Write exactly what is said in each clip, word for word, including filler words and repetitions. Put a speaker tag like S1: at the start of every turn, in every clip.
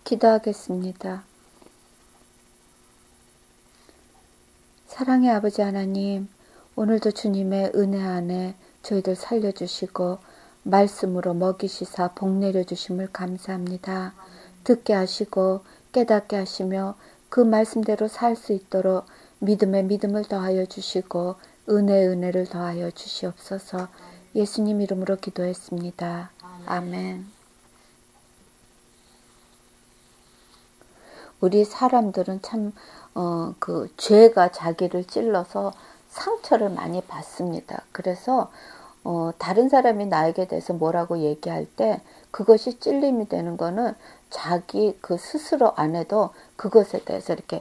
S1: 기도하겠습니다. 사랑의 아버지 하나님, 오늘도 주님의 은혜 안에 저희들 살려주시고 말씀으로 먹이시사 복 내려주심을 감사합니다. 듣게 하시고 깨닫게 하시며 그 말씀대로 살 수 있도록 믿음에 믿음을 더하여 주시고 은혜에 은혜를 더하여 주시옵소서. 예수님 이름으로 기도했습니다. 아멘. 우리 사람들은 참, 어, 그, 죄가 자기를 찔러서 상처를 많이 받습니다. 그래서, 어, 다른 사람이 나에게 대해서 뭐라고 얘기할 때 그것이 찔림이 되는 거는 자기 그 스스로 안에도 그것에 대해서 이렇게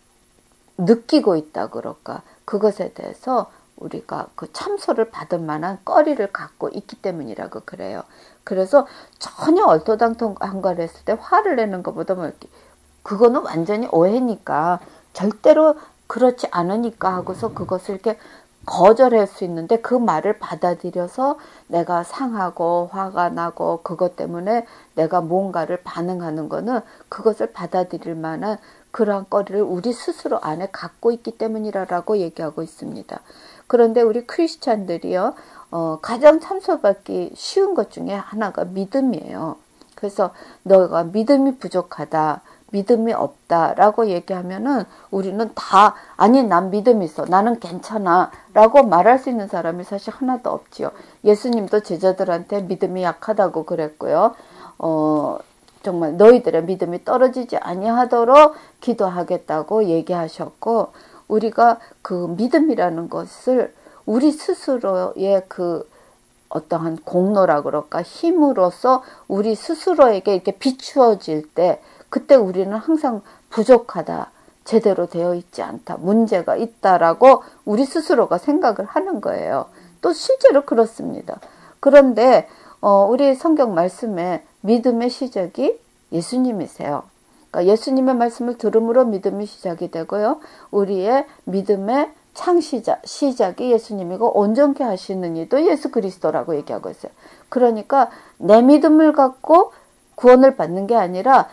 S1: 느끼고 있다 그럴까. 그것에 대해서 우리가 그 참소를 받을 만한 꺼리를 갖고 있기 때문이라고 그래요. 그래서 전혀 얼토당토한 걸 했을 때 화를 내는 것보다 뭐 이렇게 그거는 완전히 오해니까 절대로 그렇지 않으니까 하고서 그것을 이렇게 거절할 수 있는데 그 말을 받아들여서 내가 상하고 화가 나고 그것 때문에 내가 뭔가를 반응하는 거는 그것을 받아들일 만한 그러한 거리를 우리 스스로 안에 갖고 있기 때문이라고 얘기하고 있습니다. 그런데 우리 크리스찬들이요, 어, 가장 참소받기 쉬운 것 중에 하나가 믿음이에요. 그래서 너가 믿음이 부족하다. 믿음이 없다라고 얘기하면은 우리는 다 아니 난 믿음이 있어 나는 괜찮아 라고 말할 수 있는 사람이 사실 하나도 없지요. 예수님도 제자들한테 믿음이 약하다고 그랬고요. 어 정말 너희들의 믿음이 떨어지지 아니하도록 기도하겠다고 얘기하셨고 우리가 그 믿음이라는 것을 우리 스스로의 그 어떠한 공로라 그럴까 힘으로써 우리 스스로에게 이렇게 비추어질 때 그때 우리는 항상 부족하다, 제대로 되어 있지 않다, 문제가 있다라고 우리 스스로가 생각을 하는 거예요. 또 실제로 그렇습니다. 그런데 어, 우리 성경 말씀에 믿음의 시작이 예수님이세요. 그러니까 예수님의 말씀을 들음으로 믿음이 시작이 되고요. 우리의 믿음의 창시자, 시작이 예수님이고 온전케 하시는 이도 예수 그리스도라고 얘기하고 있어요. 그러니까 내 믿음을 갖고 구원을 받는 게 아니라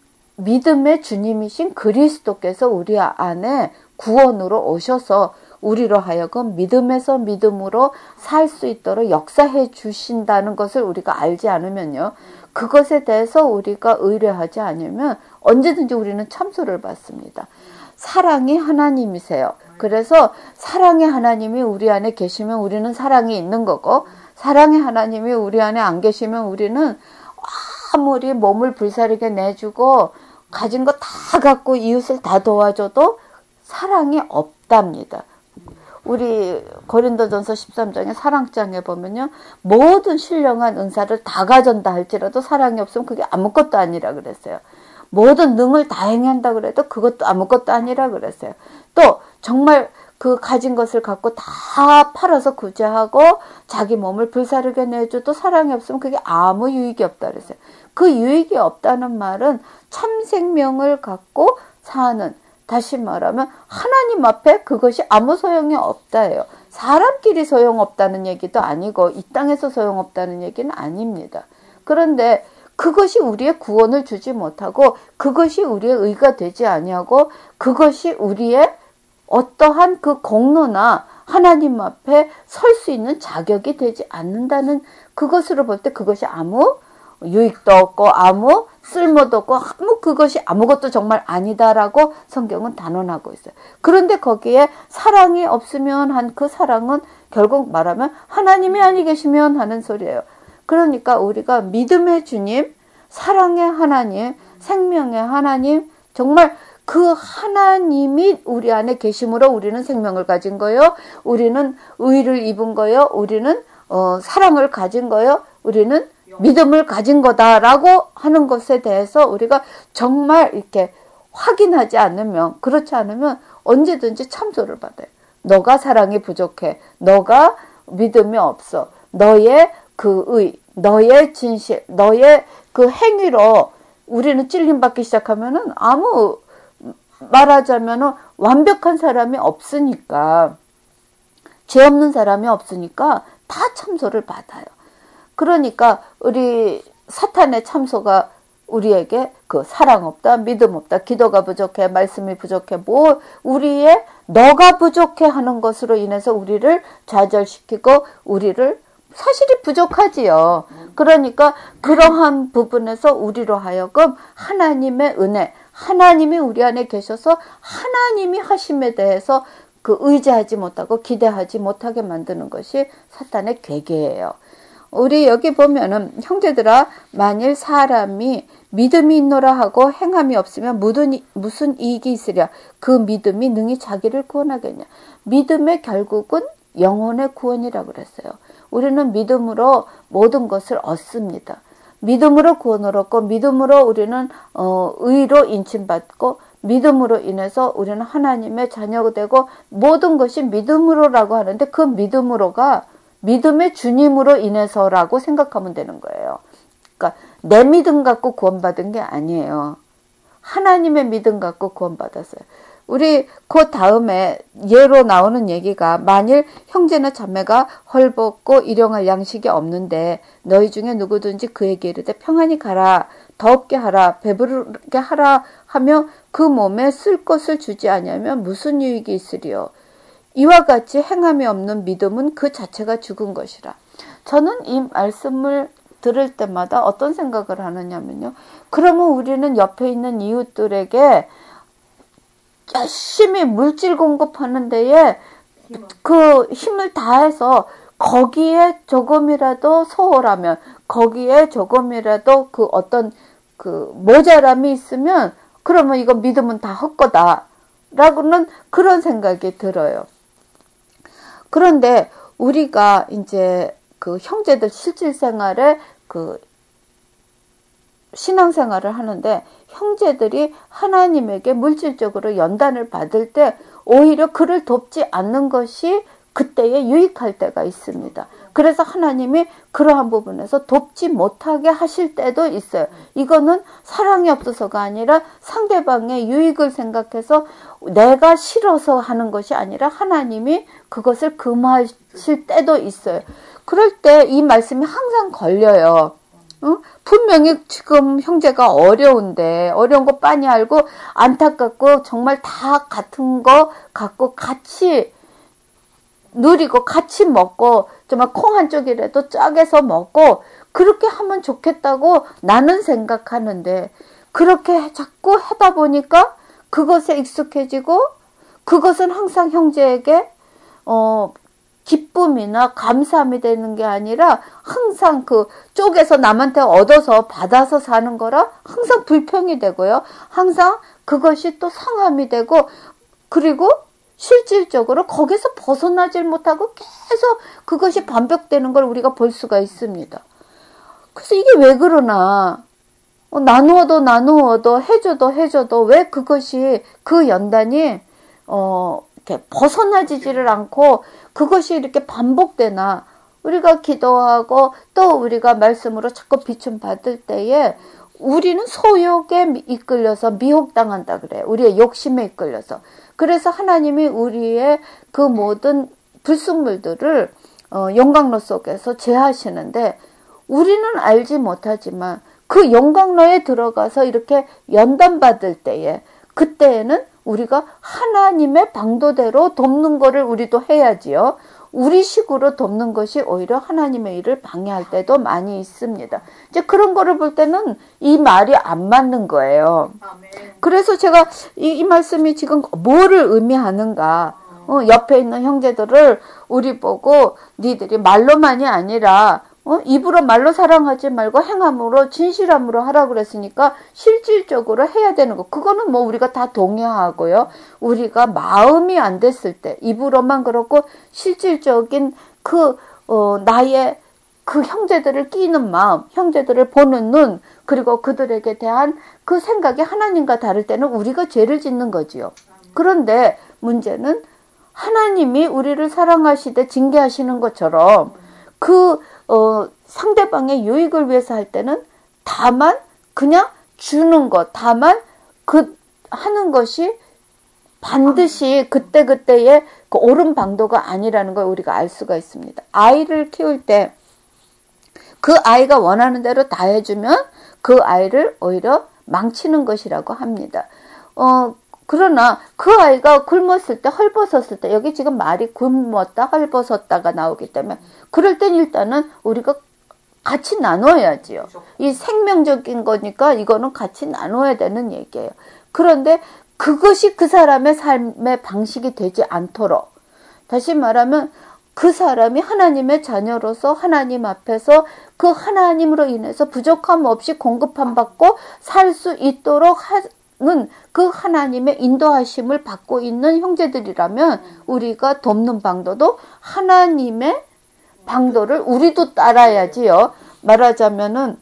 S1: 믿음의 주님이신 그리스도께서 우리 안에 구원으로 오셔서 우리로 하여금 믿음에서 믿음으로 살 수 있도록 역사해 주신다는 것을 우리가 알지 않으면요. 그것에 대해서 우리가 의뢰하지 않으면 언제든지 우리는 참소를 받습니다. 사랑이 하나님이세요. 그래서 사랑의 하나님이 우리 안에 계시면 우리는 사랑이 있는 거고 사랑의 하나님이 우리 안에 안 계시면 우리는 아무리 몸을 불사르게 내주고 가진 거 다 갖고 이웃을 다 도와줘도 사랑이 없답니다. 우리 고린도전서 십삼 장의 사랑장에 보면요. 모든 신령한 은사를 다 가진다 할지라도 사랑이 없으면 그게 아무것도 아니라 그랬어요. 모든 능을 다 행한다 그래도 그것도 아무것도 아니라 그랬어요. 또 정말 그 가진 것을 갖고 다 팔아서 구제하고 자기 몸을 불사르게 내줘도 사랑이 없으면 그게 아무 유익이 없다 그랬어요. 그 유익이 없다는 말은 참 생명을 갖고 사는, 다시 말하면 하나님 앞에 그것이 아무 소용이 없다예요. 사람끼리 소용없다는 얘기도 아니고 이 땅에서 소용없다는 얘기는 아닙니다. 그런데 그것이 우리의 구원을 주지 못하고 그것이 우리의 의가 되지 아니하고 그것이 우리의 어떠한 그 공로나 하나님 앞에 설 수 있는 자격이 되지 않는다는 그것으로 볼 때 그것이 아무 유익도 없고 아무 쓸모도 없고 아무 그것이 아무것도 정말 아니다라고 성경은 단언하고 있어요. 그런데 거기에 사랑이 없으면 한 그 사랑은 결국 말하면 하나님이 아니 계시면 하는 소리예요. 그러니까 우리가 믿음의 주님, 사랑의 하나님, 생명의 하나님, 정말 그 하나님이 우리 안에 계심으로 우리는 생명을 가진 거예요. 우리는 의를 입은 거예요. 우리는 어, 사랑을 가진 거예요. 우리는 믿음을 가진 거다라고 하는 것에 대해서 우리가 정말 이렇게 확인하지 않으면, 그렇지 않으면 언제든지 참소를 받아요. 너가 사랑이 부족해. 너가 믿음이 없어. 너의 그 의, 너의 진실, 너의 그 행위로 우리는 찔림받기 시작하면은 아무 말하자면은 완벽한 사람이 없으니까, 죄 없는 사람이 없으니까 다 참소를 받아요. 그러니까 우리 사탄의 참소가 우리에게 그 사랑 없다, 믿음 없다, 기도가 부족해, 말씀이 부족해, 뭐 우리의 너가 부족해 하는 것으로 인해서 우리를 좌절시키고 우리를 사실이 부족하지요. 그러니까 그러한 부분에서 우리로 하여금 하나님의 은혜, 하나님이 우리 안에 계셔서 하나님이 하심에 대해서 그 의지하지 못하고 기대하지 못하게 만드는 것이 사탄의 괴계예요. 우리 여기 보면은 형제들아 만일 사람이 믿음이 있노라 하고 행함이 없으면 무슨 이익이 있으랴. 그 믿음이 능히 자기를 구원하겠냐. 믿음의 결국은 영혼의 구원이라고 그랬어요. 우리는 믿음으로 모든 것을 얻습니다. 믿음으로 구원을 얻고 믿음으로 우리는 어, 의로 인침받고 믿음으로 인해서 우리는 하나님의 자녀가 되고 모든 것이 믿음으로라고 하는데 그 믿음으로가 믿음의 주님으로 인해서라고 생각하면 되는 거예요. 그러니까 내 믿음 갖고 구원받은 게 아니에요. 하나님의 믿음 갖고 구원받았어요. 우리 그 다음에 예로 나오는 얘기가 만일 형제나 자매가 헐벗고 일용할 양식이 없는데 너희 중에 누구든지 그에게 이르되 평안히 가라 더없게 하라 배부르게 하라 하며 그 몸에 쓸 것을 주지 아니하면 무슨 유익이 있으리요. 이와 같이 행함이 없는 믿음은 그 자체가 죽은 것이라. 저는 이 말씀을 들을 때마다 어떤 생각을 하느냐면요. 그러면 우리는 옆에 있는 이웃들에게 열심히 물질 공급하는 데에 그 힘을 다해서 거기에 조금이라도 소홀하면 거기에 조금이라도 그 어떤 그 모자람이 있으면 그러면 이거 믿음은 다 헛거다 라고는 그런 생각이 들어요. 그런데 우리가 이제 그 형제들 실질생활에 그 신앙생활을 하는데 형제들이 하나님에게 물질적으로 연단을 받을 때 오히려 그를 돕지 않는 것이 그때에 유익할 때가 있습니다. 그래서 하나님이 그러한 부분에서 돕지 못하게 하실 때도 있어요. 이거는 사랑이 없어서가 아니라 상대방의 유익을 생각해서 내가 싫어서 하는 것이 아니라 하나님이 그것을 금하실 때도 있어요. 그럴 때 이 말씀이 항상 걸려요. 응? 분명히 지금 형제가 어려운데 어려운 거 빤히 알고 안타깝고 정말 다 같은 거 갖고 같이 누리고 같이 먹고 정말 콩 한 쪽이라도 쪼개서 먹고 그렇게 하면 좋겠다고 나는 생각하는데 그렇게 자꾸 하다 보니까 그것에 익숙해지고 그것은 항상 형제에게 어 기쁨이나 감사함이 되는 게 아니라 항상 그 쪼개서 남한테 얻어서 받아서 사는 거라 항상 불평이 되고요. 항상 그것이 또 상함이 되고 그리고 실질적으로 거기서 벗어나질 못하고 계속 그것이 반복되는 걸 우리가 볼 수가 있습니다. 그래서 이게 왜 그러나 어, 나누어도 나누어도 해줘도 해줘도 왜 그것이 그 연단이 어 이렇게 벗어나지지를 않고 그것이 이렇게 반복되나. 우리가 기도하고 또 우리가 말씀으로 자꾸 비춤 받을 때에 우리는 소욕에 이끌려서 미혹당한다 그래요. 우리의 욕심에 이끌려서. 그래서 하나님이 우리의 그 모든 불순물들을 어, 용광로 속에서 제하시는데 우리는 알지 못하지만 그 용광로에 들어가서 이렇게 연단받을 때에 그때에는 우리가 하나님의 방도대로 돕는 거를 우리도 해야지요. 우리 식으로 돕는 것이 오히려 하나님의 일을 방해할 때도 많이 있습니다. 이제 그런 거를 볼 때는 이 말이 안 맞는 거예요. 그래서 제가 이, 이 말씀이 지금 뭐를 의미하는가. 어, 옆에 있는 형제들을 우리 보고 니들이 말로만이 아니라 어? 입으로 말로 사랑하지 말고 행함으로 진실함으로 하라고 그랬으니까 실질적으로 해야 되는 거. 그거는 뭐 우리가 다 동의하고요. 우리가 마음이 안 됐을 때 입으로만 그렇고 실질적인 그 어, 나의 그 형제들을 끼는 마음, 형제들을 보는 눈, 그리고 그들에게 대한 그 생각이 하나님과 다를 때는 우리가 죄를 짓는 거지요. 그런데 문제는 하나님이 우리를 사랑하시되 징계하시는 것처럼 그 어, 상대방의 유익을 위해서 할 때는 다만 그냥 주는 것, 다만 그 하는 것이 반드시 그때그때의 그 옳은 방도가 아니라는 걸 우리가 알 수가 있습니다. 아이를 키울 때 그 아이가 원하는 대로 다 해주면 그 아이를 오히려 망치는 것이라고 합니다. 어, 그러나 그 아이가 굶었을 때, 헐벗었을 때, 여기 지금 말이 굶었다, 헐벗었다가 나오기 때문에 그럴 땐 일단은 우리가 같이 나눠야지요. 이 생명적인 거니까 이거는 같이 나눠야 되는 얘기예요. 그런데 그것이 그 사람의 삶의 방식이 되지 않도록, 다시 말하면 그 사람이 하나님의 자녀로서 하나님 앞에서 그 하나님으로 인해서 부족함 없이 공급함 받고 살 수 있도록 하는 그 하나님의 인도하심을 받고 있는 형제들이라면 우리가 돕는 방도도 하나님의 방도를 우리도 따라야지요. 말하자면은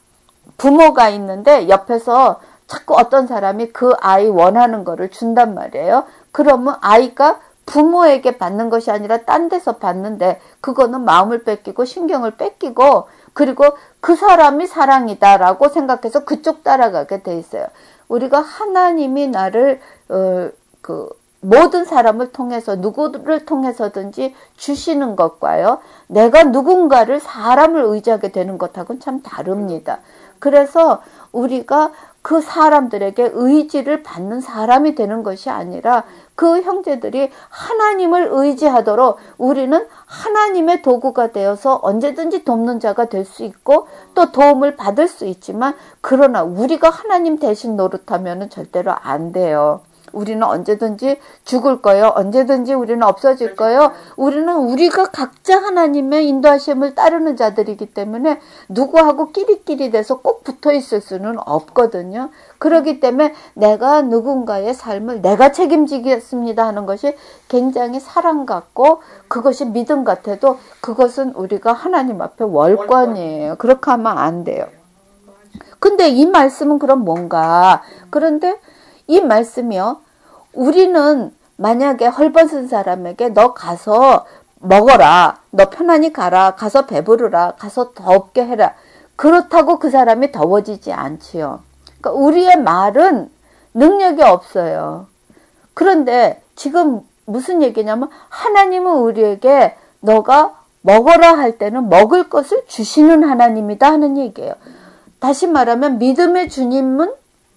S1: 부모가 있는데 옆에서 자꾸 어떤 사람이 그 아이 원하는 거를 준단 말이에요. 그러면 아이가 부모에게 받는 것이 아니라 딴 데서 받는데 그거는 마음을 뺏기고 신경을 뺏기고 그리고 그 사람이 사랑이다라고 생각해서 그쪽 따라가게 돼 있어요. 우리가 하나님이 나를 어, 그 모든 사람을 통해서 누구를 통해서든지 주시는 것과요. 내가 누군가를 사람을 의지하게 되는 것하고는 참 다릅니다. 그래서 우리가 그 사람들에게 의지를 받는 사람이 되는 것이 아니라 그 형제들이 하나님을 의지하도록 우리는 하나님의 도구가 되어서 언제든지 돕는 자가 될 수 있고 또 도움을 받을 수 있지만 그러나 우리가 하나님 대신 노릇하면 절대로 안 돼요. 우리는 언제든지 죽을 거예요. 언제든지 우리는 없어질 거예요. 우리는 우리가 각자 하나님의 인도하심을 따르는 자들이기 때문에 누구하고 끼리끼리 돼서 꼭 붙어 있을 수는 없거든요. 그렇기 때문에 내가 누군가의 삶을 내가 책임지겠습니다 하는 것이 굉장히 사랑 같고 그것이 믿음 같아도 그것은 우리가 하나님 앞에 월권이에요. 그렇게 하면 안 돼요. 근데 이 말씀은 그럼 뭔가? 그런데 이 말씀이요. 우리는 만약에 헐벗은 사람에게 너 가서 먹어라. 너 편안히 가라. 가서 배부르라. 가서 덥게 해라. 그렇다고 그 사람이 더워지지 않지요. 그러니까 우리의 말은 능력이 없어요. 그런데 지금 무슨 얘기냐면 하나님은 우리에게 너가 먹어라 할 때는 먹을 것을 주시는 하나님이다 하는 얘기예요. 다시 말하면 믿음의 주님은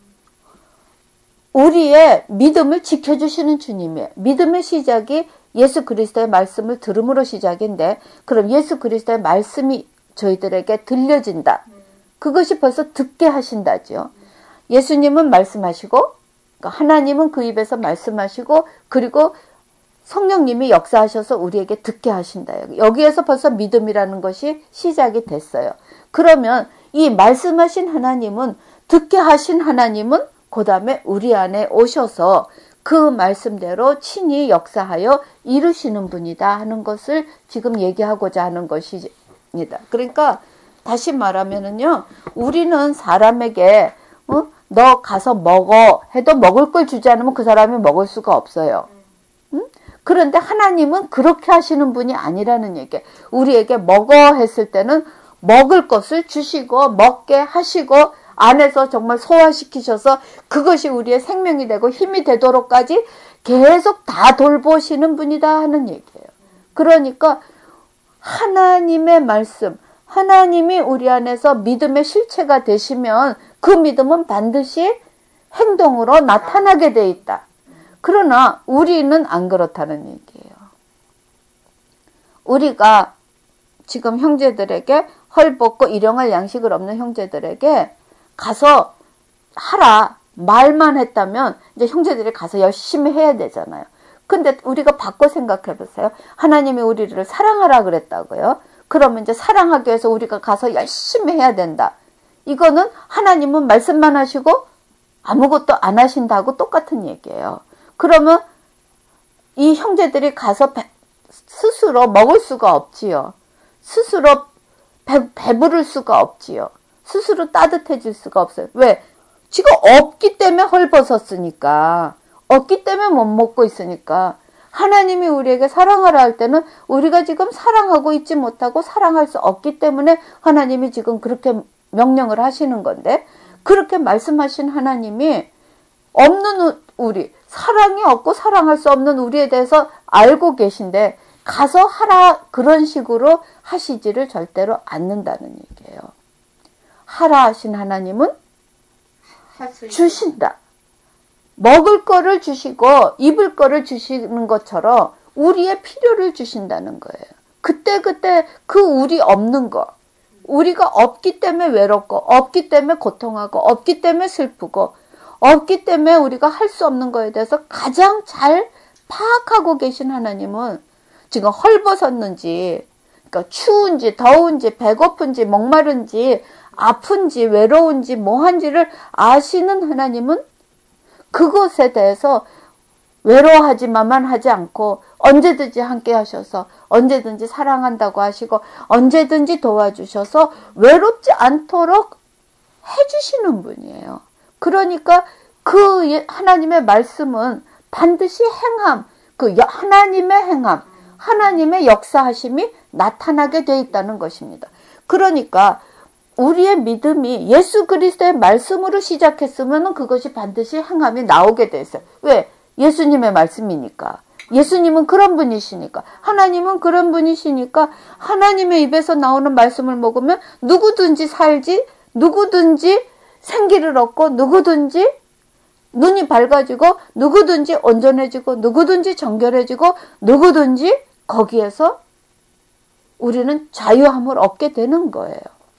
S1: 우리의 믿음을 지켜주시는 주님이에요. 믿음의 시작이 예수 그리스도의 말씀을 들음으로 시작인데 그럼 예수 그리스도의 말씀이 저희들에게 들려진다. 그것이 벌써 듣게 하신다죠. 예수님은 말씀하시고 하나님은 그 입에서 말씀하시고 그리고 성령님이 역사하셔서 우리에게 듣게 하신다. 여기에서 벌써 믿음이라는 것이 시작이 됐어요. 그러면 이 말씀하신 하나님은 듣게 하신 하나님은 그 다음에 우리 안에 오셔서 그 말씀대로 친히 역사하여 이루시는 분이다 하는 것을 지금 얘기하고자 하는 것입니다. 그러니까 다시 말하면은요, 우리는 사람에게 어? 너 가서 먹어 해도 먹을 걸 주지 않으면 그 사람이 먹을 수가 없어요. 응? 그런데 하나님은 그렇게 하시는 분이 아니라는 얘기예요. 우리에게 먹어 했을 때는 먹을 것을 주시고 먹게 하시고 안에서 정말 소화시키셔서 그것이 우리의 생명이 되고 힘이 되도록까지 계속 다 돌보시는 분이다 하는 얘기예요. 그러니까 하나님의 말씀, 하나님이 우리 안에서 믿음의 실체가 되시면 그 믿음은 반드시 행동으로 나타나게 돼 있다. 그러나 우리는 안 그렇다는 얘기예요. 우리가 지금 형제들에게 헐벗고 일용할 양식을 없는 형제들에게 가서 하라 말만 했다면 이제 형제들이 가서 열심히 해야 되잖아요. 근데 우리가 바꿔 생각해 보세요. 하나님이 우리를 사랑하라 그랬다고요. 그러면 이제 사랑하기 위해서 우리가 가서 열심히 해야 된다. 이거는 하나님은 말씀만 하시고 아무것도 안 하신다고 똑같은 얘기예요. 그러면 이 형제들이 가서 배, 스스로 먹을 수가 없지요. 스스로 배, 배부를 수가 없지요. 스스로 따뜻해질 수가 없어요. 왜? 지금 없기 때문에 헐벗었으니까. 없기 때문에 못 먹고 있으니까. 하나님이 우리에게 사랑하라 할 때는 우리가 지금 사랑하고 있지 못하고 사랑할 수 없기 때문에 하나님이 지금 그렇게 명령을 하시는 건데, 그렇게 말씀하신 하나님이 없는 우리, 사랑이 없고 사랑할 수 없는 우리에 대해서 알고 계신데 가서 하라 그런 식으로 하시지를 절대로 않는다는 얘기예요. 하라 하신 하나님은 주신다. 먹을 거를 주시고 입을 거를 주시는 것처럼 우리의 필요를 주신다는 거예요. 그때그때 그 우리 없는 거, 우리가 없기 때문에 외롭고 없기 때문에 고통하고 없기 때문에 슬프고 없기 때문에 우리가 할 수 없는 거에 대해서 가장 잘 파악하고 계신 하나님은 지금 헐벗었는지, 그러니까 추운지 더운지 배고픈지 목마른지 아픈지 외로운지 뭐한지를 아시는 하나님은 그것에 대해서 외로워하지만만 하지 않고 언제든지 함께 하셔서 언제든지 사랑한다고 하시고 언제든지 도와주셔서 외롭지 않도록 해주시는 분이에요. 그러니까 그 하나님의 말씀은 반드시 행함, 그 하나님의 행함, 하나님의 역사하심이 나타나게 돼 있다는 것입니다. 그러니까 우리의 믿음이 예수 그리스도의 말씀으로 시작했으면 그것이 반드시 행함이 나오게 돼 있어요. 왜? 예수님의 말씀이니까. 예수님은 그런 분이시니까. 하나님은 그런 분이시니까 하나님의 입에서 나오는 말씀을 먹으면 누구든지 살지, 누구든지 생기를 얻고, 누구든지 눈이 밝아지고, 누구든지 온전해지고, 누구든지 정결해지고, 누구든지 거기에서 우리는 자유함을 얻게 되는 거예요.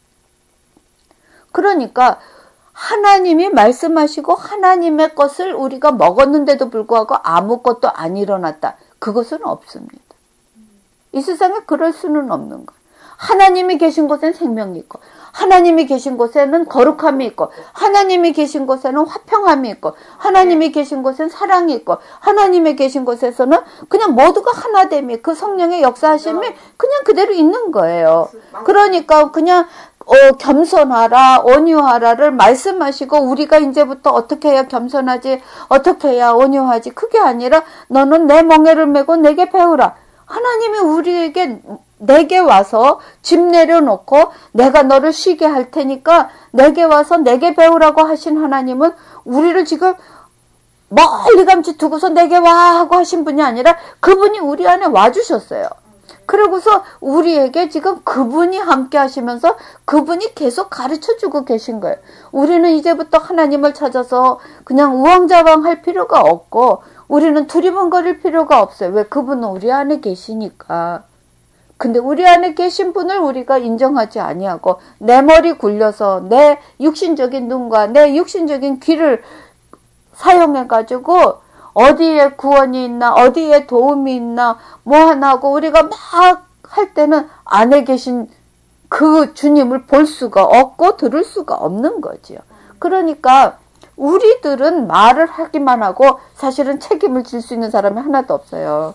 S1: 그러니까 하나님이 말씀하시고 하나님의 것을 우리가 먹었는데도 불구하고 아무것도 안 일어났다. 그것은 없습니다. 이 세상에 그럴 수는 없는 거예요. 하나님이 계신 곳엔 생명이 있고 하나님이 계신 곳에는 거룩함이 있고 하나님이 계신 곳에는 화평함이 있고 하나님이 계신 곳엔 사랑이 있고 하나님이 계신 곳에서는 그냥 모두가 하나됨이, 그 성령의 역사하심이 그냥 그대로 있는 거예요. 그러니까 그냥 어, 겸손하라, 온유하라를 말씀하시고 우리가 이제부터 어떻게 해야 겸손하지, 어떻게 해야 온유하지, 그게 아니라 너는 내 멍에를 메고 내게 배우라. 하나님이 우리에게 내게 와서 짐 내려놓고 내가 너를 쉬게 할 테니까 내게 와서 내게 배우라고 하신 하나님은 우리를 지금 멀리감치 두고서 내게 와 하고 하신 분이 아니라 그분이 우리 안에 와주셨어요. 그러고서 우리에게 지금 그분이 함께 하시면서 그분이 계속 가르쳐주고 계신 거예요. 우리는 이제부터 하나님을 찾아서 그냥 우왕좌왕할 필요가 없고 우리는 두리번거릴 필요가 없어요. 왜? 그분은 우리 안에 계시니까. 근데 우리 안에 계신 분을 우리가 인정하지 아니하고 내 머리 굴려서 내 육신적인 눈과 내 육신적인 귀를 사용해가지고 어디에 구원이 있나 어디에 도움이 있나 뭐 하나 하고 우리가 막 할 때는 안에 계신 그 주님을 볼 수가 없고 들을 수가 없는 거지요. 그러니까 우리들은 말을 하기만 하고 사실은 책임을 질 수 있는 사람이 하나도 없어요.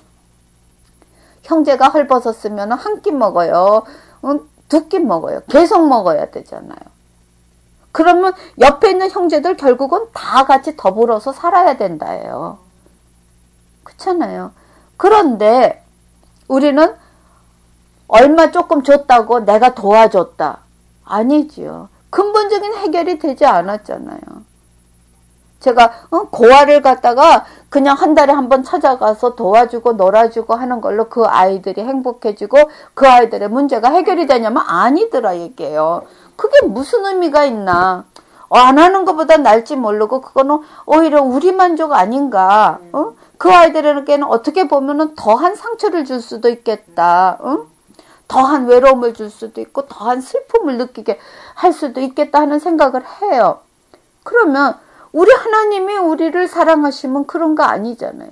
S1: 형제가 헐벗었으면 한 끼 먹어요. 두 끼 먹어요. 계속 먹어야 되잖아요. 그러면 옆에 있는 형제들 결국은 다 같이 더불어서 살아야 된다예요. 그렇잖아요. 그런데 우리는 얼마 조금 줬다고 내가 도와줬다. 아니지요. 근본적인 해결이 되지 않았잖아요. 제가 고아를 갖다가 그냥 한 달에 한 번 찾아가서 도와주고 놀아주고 하는 걸로 그 아이들이 행복해지고 그 아이들의 문제가 해결이 되냐면 아니더라 얘기예요. 그게 무슨 의미가 있나. 어, 안 하는 것보다 날지 모르고 그거는 오히려 우리 만족 아닌가. 어? 그 아이들에게는 어떻게 보면은 더한 상처를 줄 수도 있겠다. 어? 더한 외로움을 줄 수도 있고 더한 슬픔을 느끼게 할 수도 있겠다 하는 생각을 해요. 그러면 우리 하나님이 우리를 사랑하시면 그런 거 아니잖아요.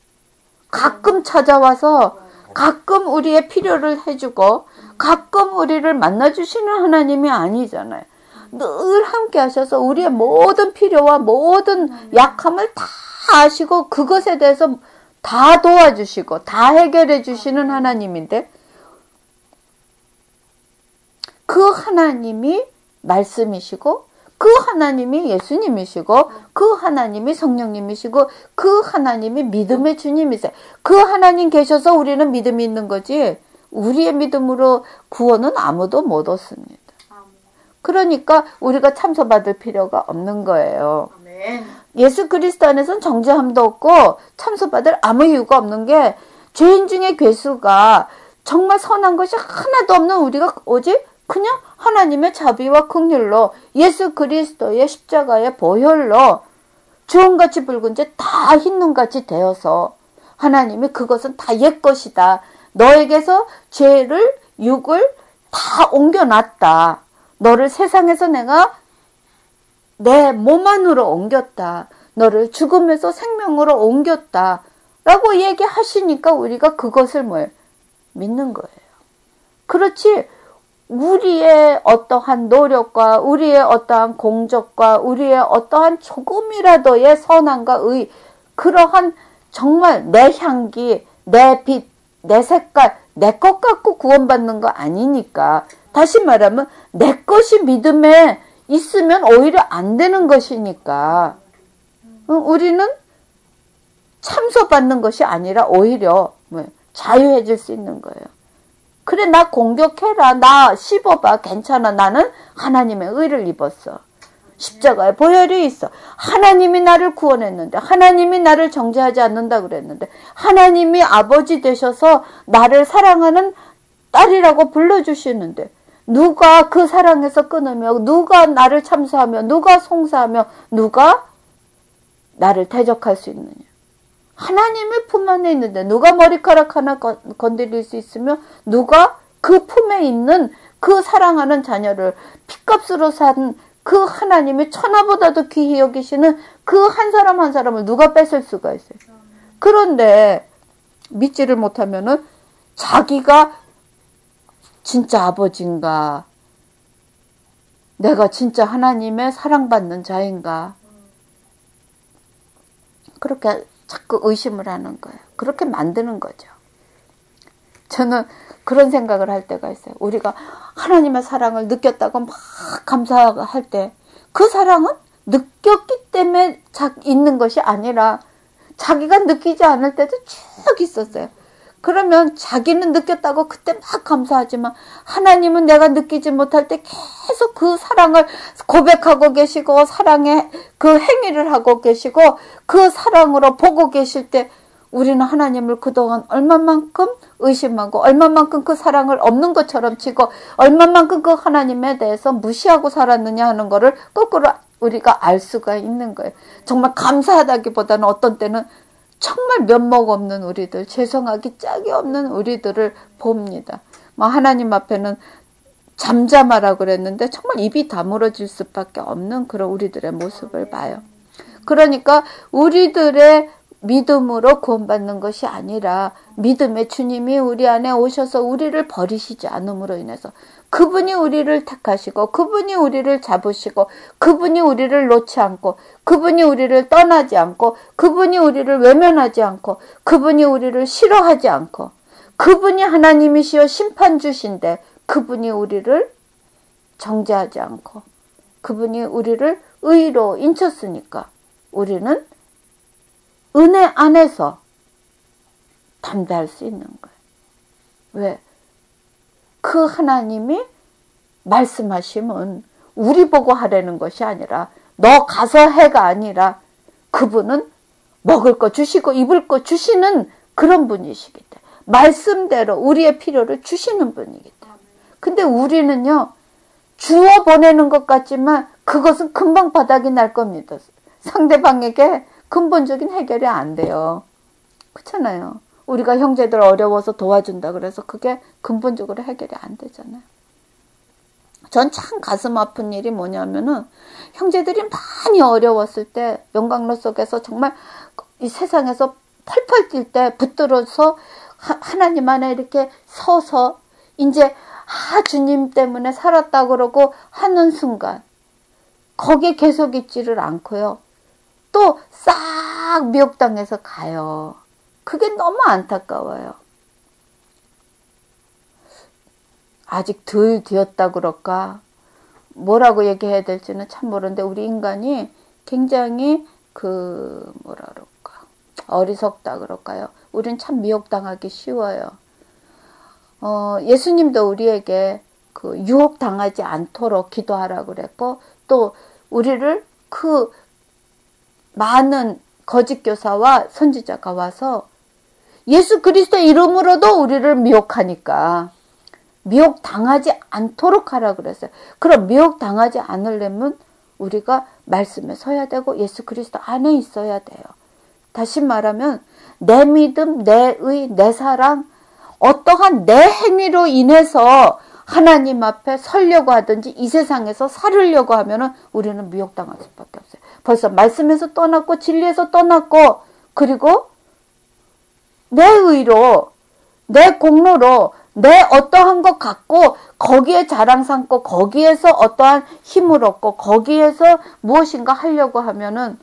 S1: 가끔 찾아와서 가끔 우리의 필요를 해주고 가끔 우리를 만나주시는 하나님이 아니잖아요. 늘 함께 하셔서 우리의 모든 필요와 모든 약함을 다 아시고 그것에 대해서 다 도와주시고 다 해결해 주시는 하나님인데 그 하나님이 말씀이시고 그 하나님이 예수님이시고 그 하나님이 성령님이시고 그 하나님이 믿음의 주님이세요. 그 하나님 계셔서 우리는 믿음이 있는 거지 우리의 믿음으로 구원은 아무도 못 얻습니다. 그러니까 우리가 참소받을 필요가 없는 거예요. 예수 그리스도 안에서는 정죄함도 없고 참소받을 아무 이유가 없는 게 죄인 중에 괴수가 정말 선한 것이 하나도 없는 우리가 오직 그냥 하나님의 자비와 긍휼로 예수 그리스도의 십자가의 보혈로 주홍같이 붉은 죄 다 흰눈같이 되어서 하나님이 그것은 다 옛것이다. 너에게서 죄를 육을 다 옮겨놨다. 너를 세상에서 내가 내 몸 안으로 옮겼다. 너를 죽음에서 생명으로 옮겼다. 라고 얘기하시니까 우리가 그것을 뭘 믿는 거예요. 그렇지 우리의 어떠한 노력과 우리의 어떠한 공적과 우리의 어떠한 조금이라도의 선함과 의 그러한 정말 내 향기, 내 빛, 내 색깔, 내 것 갖고 구원받는 거 아니니까. 다시 말하면 내 것이 믿음에 있으면 오히려 안 되는 것이니까. 우리는 참소받는 것이 아니라 오히려 자유해질 수 있는 거예요. 그래 나 공격해라. 나 씹어봐. 괜찮아. 나는 하나님의 의를 입었어. 십자가에 보혈이 있어. 하나님이 나를 구원했는데 하나님이 나를 정죄하지 않는다 그랬는데 하나님이 아버지 되셔서 나를 사랑하는 딸이라고 불러주시는데 누가 그 사랑에서 끊으며 누가 나를 참소하며 누가 송사하며 누가 나를 대적할 수 있느냐. 하나님의 품 안에 있는데 누가 머리카락 하나 건드릴 수 있으며 누가 그 품에 있는 그 사랑하는 자녀를 핏값으로 산 그 하나님의 천하보다도 귀히 여기시는 그 한 사람 한 사람을 누가 뺏을 수가 있어요. 그런데 믿지를 못하면은 자기가 진짜 아버지인가, 내가 진짜 하나님의 사랑받는 자인가, 그렇게 자꾸 의심을 하는 거예요. 그렇게 만드는 거죠. 저는 그런 생각을 할 때가 있어요. 우리가 하나님의 사랑을 느꼈다고 막 감사할 때 그 사랑은 느꼈기 때문에 있는 것이 아니라 자기가 느끼지 않을 때도 쭉 있었어요. 그러면 자기는 느꼈다고 그때 막 감사하지만 하나님은 내가 느끼지 못할 때 계속 그 사랑을 고백하고 계시고 사랑의 그 행위를 하고 계시고 그 사랑으로 보고 계실 때 우리는 하나님을 그동안 얼마만큼 의심하고 얼마만큼 그 사랑을 없는 것처럼 치고 얼마만큼 그 하나님에 대해서 무시하고 살았느냐 하는 거를 거꾸로 우리가 알 수가 있는 거예요. 정말 감사하다기보다는 어떤 때는 정말 면목 없는 우리들, 죄송하기 짝이 없는 우리들을 봅니다. 뭐 하나님 앞에는 잠잠하라 그랬는데 정말 입이 다물어질 수밖에 없는 그런 우리들의 모습을 봐요. 그러니까 우리들의 믿음으로 구원받는 것이 아니라 믿음의 주님이 우리 안에 오셔서 우리를 버리시지 않음으로 인해서 그분이 우리를 택하시고 그분이 우리를 잡으시고 그분이 우리를 놓지 않고 그분이 우리를 떠나지 않고 그분이 우리를 외면하지 않고 그분이 우리를 싫어하지 않고 그분이 하나님이시여 심판주신데 그분이 우리를 정죄하지 않고 그분이 우리를 의로 인쳤으니까 우리는 은혜 안에서 담대할 수 있는 거예요. 왜? 그 하나님이 말씀하시면 우리 보고 하라는 것이 아니라 너 가서 해가 아니라 그분은 먹을 거 주시고 입을 거 주시는 그런 분이시기 때문에 말씀대로 우리의 필요를 주시는 분이기 때문에 근데 우리는요 주어 보내는 것 같지만 그것은 금방 바닥이 날 겁니다. 상대방에게 근본적인 해결이 안 돼요. 그렇잖아요. 우리가 형제들 어려워서 도와준다 그래서 그게 근본적으로 해결이 안 되잖아요. 전 참 가슴 아픈 일이 뭐냐면은 형제들이 많이 어려웠을 때 영광로 속에서 정말 이 세상에서 펄펄 뛸 때 붙들어서 하나님 안에 이렇게 서서 이제 아 주님 때문에 살았다 그러고 하는 순간 거기에 계속 있지를 않고요. 또 싹 미혹당해서 가요. 그게 너무 안타까워요. 아직 덜 되었다 그럴까? 뭐라고 얘기해야 될지는 참 모르는데 우리 인간이 굉장히 그 뭐라 그럴까? 어리석다 그럴까요? 우린 참 미혹당하기 쉬워요. 어, 예수님도 우리에게 그 유혹당하지 않도록 기도하라 그랬고 또 우리를 그 많은 거짓 교사와 선지자가 와서 예수 그리스도 이름으로도 우리를 미혹하니까 미혹 당하지 않도록 하라 그랬어요. 그럼 미혹 당하지 않으려면 우리가 말씀에 서야 되고 예수 그리스도 안에 있어야 돼요. 다시 말하면 내 믿음, 내 의, 내 사랑, 어떠한 내 행위로 인해서 하나님 앞에 서려고 하든지 이 세상에서 살으려고 하면은 우리는 미혹당할 수밖에 없어요. 벌써 말씀에서 떠났고 진리에서 떠났고 그리고 내 의로 내 공로로 내 어떠한 것 갖고 거기에 자랑 삼고 거기에서 어떠한 힘을 얻고 거기에서 무엇인가 하려고 하면은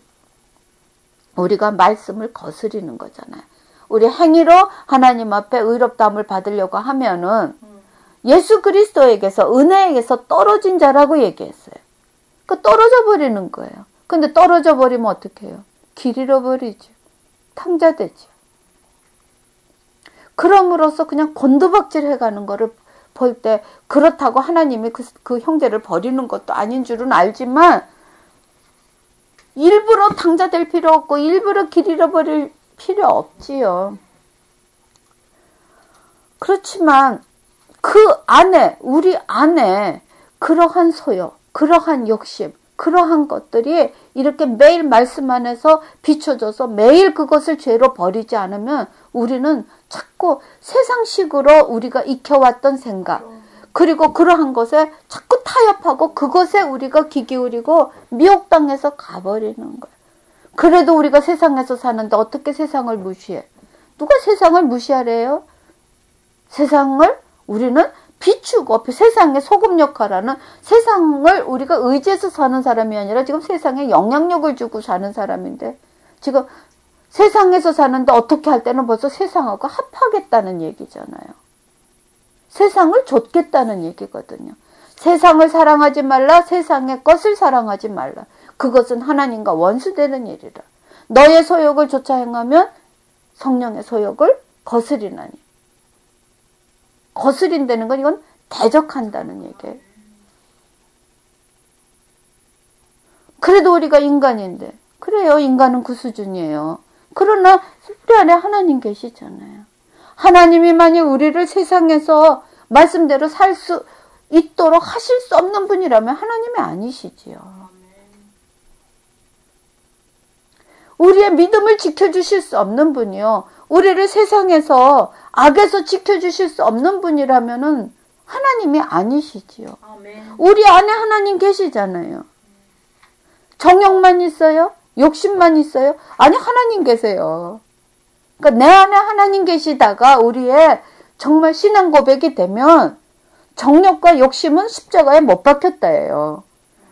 S1: 우리가 말씀을 거스리는 거잖아요. 우리 행위로 하나님 앞에 의롭다함을 받으려고 하면은 예수 그리스도에게서 은혜에게서 떨어진 자라고 얘기했어요. 그 떨어져 버리는 거예요. 근데 떨어져 버리면 어떻게 해요? 길 잃어버리죠. 탕자되죠. 그럼으로써 그냥 곤두박질 해가는 거를 볼 때 그렇다고 하나님이 그, 그 형제를 버리는 것도 아닌 줄은 알지만 일부러 탕자될 필요 없고 일부러 길 잃어버릴 필요 없지요. 그렇지만 그 안에 우리 안에 그러한 소욕, 그러한 욕심, 그러한 것들이 이렇게 매일 말씀 안에서 비춰져서 매일 그것을 죄로 버리지 않으면 우리는 자꾸 세상식으로 우리가 익혀왔던 생각 그리고 그러한 것에 자꾸 타협하고 그것에 우리가 귀 기울이고 미혹당해서 가버리는 거예요. 그래도 우리가 세상에서 사는데 어떻게 세상을 무시해? 누가 세상을 무시하래요? 세상을 우리는 비추고 세상의 소금 역할하는 세상을 우리가 의지해서 사는 사람이 아니라 지금 세상에 영향력을 주고 사는 사람인데 지금 세상에서 사는데 어떻게 할 때는 벌써 세상하고 합하겠다는 얘기잖아요. 세상을 좇겠다는 얘기거든요. 세상을 사랑하지 말라, 세상의 것을 사랑하지 말라. 그것은 하나님과 원수되는 일이라. 너의 소욕을 좇아 행하면 성령의 소욕을 거스리나니. 거스린다는 건 이건 대적한다는 얘기예요. 그래도 우리가 인간인데 그래요. 인간은 그 수준이에요. 그러나 우리 안에 하나님 계시잖아요. 하나님이 만약 우리를 세상에서 말씀대로 살 수 있도록 하실 수 없는 분이라면 하나님이 아니시지요. 우리의 믿음을 지켜주실 수 없는 분이요. 우리를 세상에서 악에서 지켜주실 수 없는 분이라면은 하나님이 아니시지요. 아멘. 우리 안에 하나님 계시잖아요. 정욕만 있어요? 욕심만 있어요? 아니 하나님 계세요. 그러니까 내 안에 하나님 계시다가 우리의 정말 신앙 고백이 되면 정욕과 욕심은 십자가에 못 박혔다예요.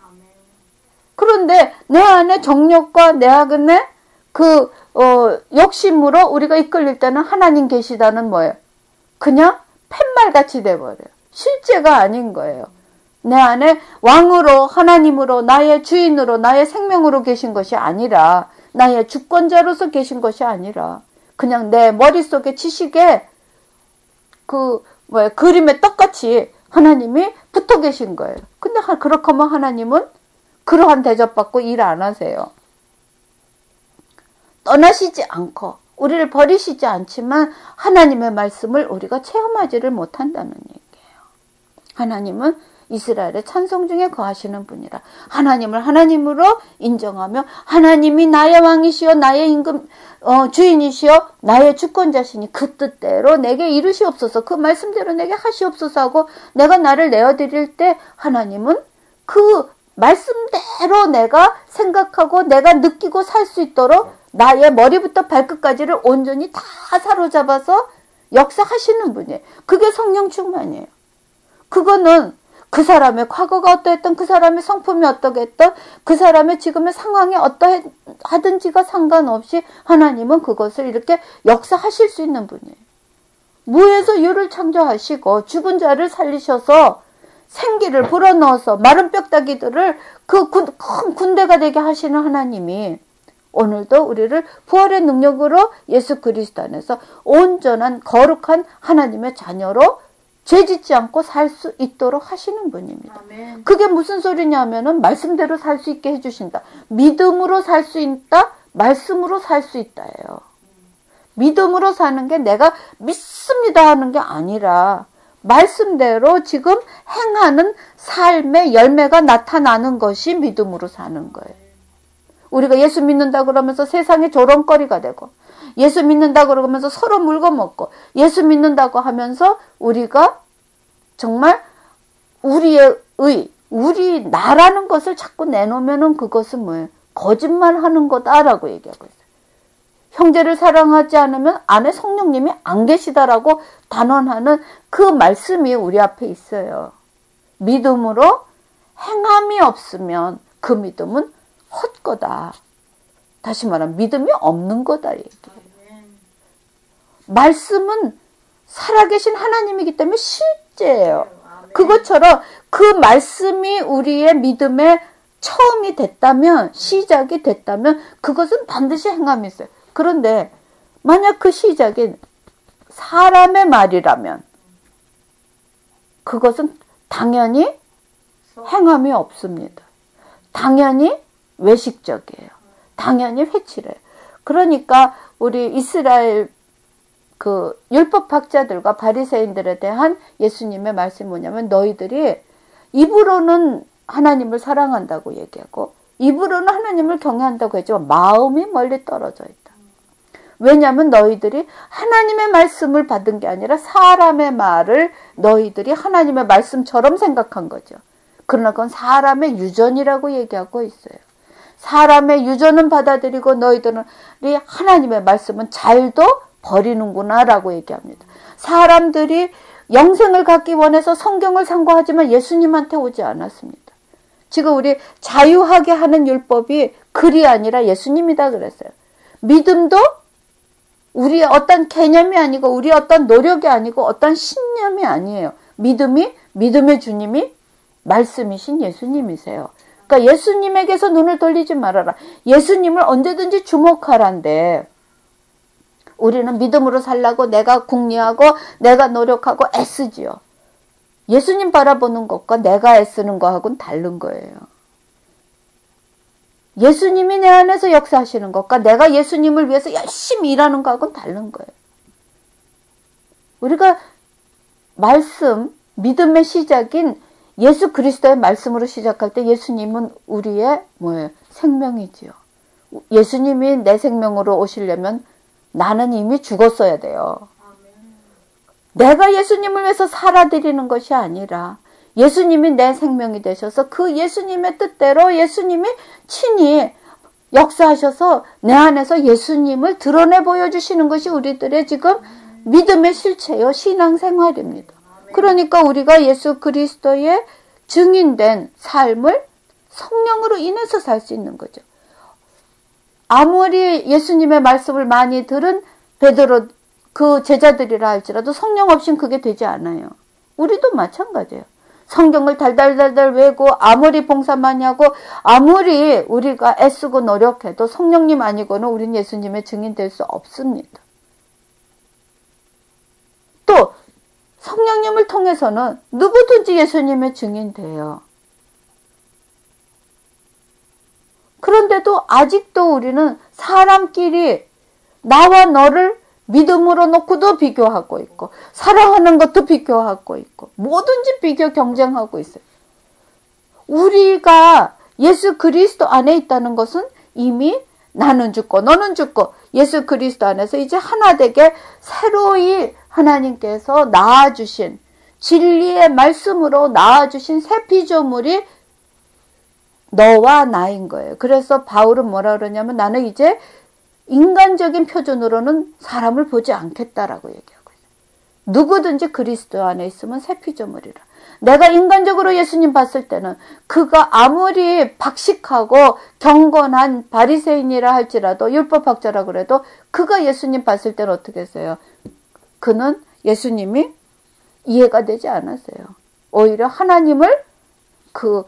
S1: 그런데 내 안에 정욕과 내 안에 그 어, 욕심으로 우리가 이끌릴 때는 하나님 계시다는 뭐예요? 그냥 팻말같이 돼버려요. 실제가 아닌 거예요. 내 안에 왕으로 하나님으로 나의 주인으로 나의 생명으로 계신 것이 아니라 나의 주권자로서 계신 것이 아니라 그냥 내 머릿속에 지식에 그 뭐야 그림에 똑같이 하나님이 붙어 계신 거예요. 근데 그렇게 하면 하나님은 그러한 대접받고 일 안 하세요. 떠나시지 않고 우리를 버리시지 않지만 하나님의 말씀을 우리가 체험하지를 못한다는 얘기예요. 하나님은 이스라엘의 찬송 중에 거하시는 분이라. 하나님을 하나님으로 인정하며 하나님이 나의 왕이시여 나의 임금 어, 주인이시여 나의 주권자시니 그 뜻대로 내게 이루시옵소서 그 말씀대로 내게 하시옵소서 하고 내가 나를 내어드릴 때 하나님은 그 말씀대로 내가 생각하고 내가 느끼고 살 수 있도록 나의 머리부터 발끝까지를 온전히 다 사로잡아서 역사하시는 분이에요. 그게 성령 충만이에요. 그거는 그 사람의 과거가 어떠했던 그 사람의 성품이 어떻게 했던 그 사람의 지금의 상황이 어떠하든지가 상관없이 하나님은 그것을 이렇게 역사하실 수 있는 분이에요. 무에서 유를 창조하시고 죽은 자를 살리셔서 생기를 불어넣어서 마른 뼈다귀들을 그 큰 군대가 되게 하시는 하나님이 오늘도 우리를 부활의 능력으로 예수 그리스도 안에서 온전한 거룩한 하나님의 자녀로 죄짓지 않고 살 수 있도록 하시는 분입니다. 아멘. 그게 무슨 소리냐면은 말씀대로 살 수 있게 해주신다. 믿음으로 살 수 있다. 말씀으로 살 수 있다예요. 믿음으로 사는 게 내가 믿습니다 하는 게 아니라 말씀대로 지금 행하는 삶의 열매가 나타나는 것이 믿음으로 사는 거예요. 우리가 예수 믿는다 그러면서 세상에 조롱거리가 되고, 예수 믿는다 그러면서 서로 물거먹고, 예수 믿는다고 하면서 우리가 정말 우리의 의, 우리 나라는 것을 자꾸 내놓으면은 그것은 뭐예요? 거짓말하는 거다라고 얘기하고 있어요. 형제를 사랑하지 않으면 안에 성령님이 안 계시다라고 단언하는 그 말씀이 우리 앞에 있어요. 믿음으로 행함이 없으면 그 믿음은 헛거다. 다시 말하면 믿음이 없는 거다 얘기해요. 말씀은 살아계신 하나님이기 때문에 실제예요. 그것처럼 그 말씀이 우리의 믿음의 처음이 됐다면, 시작이 됐다면 그것은 반드시 행함이 있어요. 그런데 만약 그 시작이 사람의 말이라면 그것은 당연히 행함이 없습니다. 당연히 외식적이에요. 당연히 회칠해요. 그러니까 우리 이스라엘 그 율법학자들과 바리새인들에 대한 예수님의 말씀이 뭐냐면, 너희들이 입으로는 하나님을 사랑한다고 얘기하고 입으로는 하나님을 경외한다고 했지만 마음이 멀리 떨어져 있다. 왜냐하면 너희들이 하나님의 말씀을 받은 게 아니라 사람의 말을 너희들이 하나님의 말씀처럼 생각한 거죠. 그러나 그건 사람의 유전이라고 얘기하고 있어요. 사람의 유전은 받아들이고 너희들이 하나님의 말씀은 잘도 버리는구나 라고 얘기합니다. 사람들이 영생을 갖기 원해서 성경을 상고하지만 예수님한테 오지 않았습니다. 지금 우리 자유하게 하는 율법이 글이 아니라 예수님이다 그랬어요. 믿음도 우리의 어떤 개념이 아니고 우리의 어떤 노력이 아니고 어떤 신념이 아니에요. 믿음이 믿음의 주님이 말씀이신 예수님이세요. 그러니까 예수님에게서 눈을 돌리지 말아라. 예수님을 언제든지 주목하란데, 우리는 믿음으로 살라고 내가 궁리하고 내가 노력하고 애쓰지요. 예수님 바라보는 것과 내가 애쓰는 거하고는 다른 거예요. 예수님이 내 안에서 역사하시는 것과 내가 예수님을 위해서 열심히 일하는 거하고는 다른 거예요. 우리가 말씀, 믿음의 시작인 예수 그리스도의 말씀으로 시작할 때 예수님은 우리의 뭐예요? 생명이지요. 예수님이 내 생명으로 오시려면 나는 이미 죽었어야 돼요. 내가 예수님을 위해서 살아드리는 것이 아니라 예수님이 내 생명이 되셔서 그 예수님의 뜻대로 예수님이 친히 역사하셔서 내 안에서 예수님을 드러내 보여주시는 것이 우리들의 지금 믿음의 실체요, 신앙생활입니다. 그러니까 우리가 예수 그리스도의 증인된 삶을 성령으로 인해서 살 수 있는 거죠. 아무리 예수님의 말씀을 많이 들은 베드로 그 제자들이라 할지라도 성령 없이는 그게 되지 않아요. 우리도 마찬가지예요. 성경을 달달달달 외고 아무리 봉사 많이 하고 아무리 우리가 애쓰고 노력해도 성령님 아니고는 우린 예수님의 증인 될 수 없습니다. 또 성령님을 통해서는 누구든지 예수님의 증인 돼요. 그런데도 아직도 우리는 사람끼리 나와 너를 믿음으로 놓고도 비교하고 있고 사랑하는 것도 비교하고 있고 뭐든지 비교 경쟁하고 있어요. 우리가 예수 그리스도 안에 있다는 것은 이미 나는 죽고 너는 죽고 예수 그리스도 안에서 이제 하나 되게 새로이 하나님께서 낳아주신 진리의 말씀으로 낳아주신 새 피조물이 너와 나인 거예요. 그래서 바울은 뭐라 그러냐면 나는 이제 인간적인 표준으로는 사람을 보지 않겠다라고 얘기하고 있어요. 누구든지 그리스도 안에 있으면 새 피조물이라. 내가 인간적으로 예수님 봤을 때는 그가 아무리 박식하고 경건한 바리새인이라 할지라도 율법학자라 그래도 그가 예수님 봤을 때는 어떻게 했어요? 그는 예수님이 이해가 되지 않았어요. 오히려 하나님을 그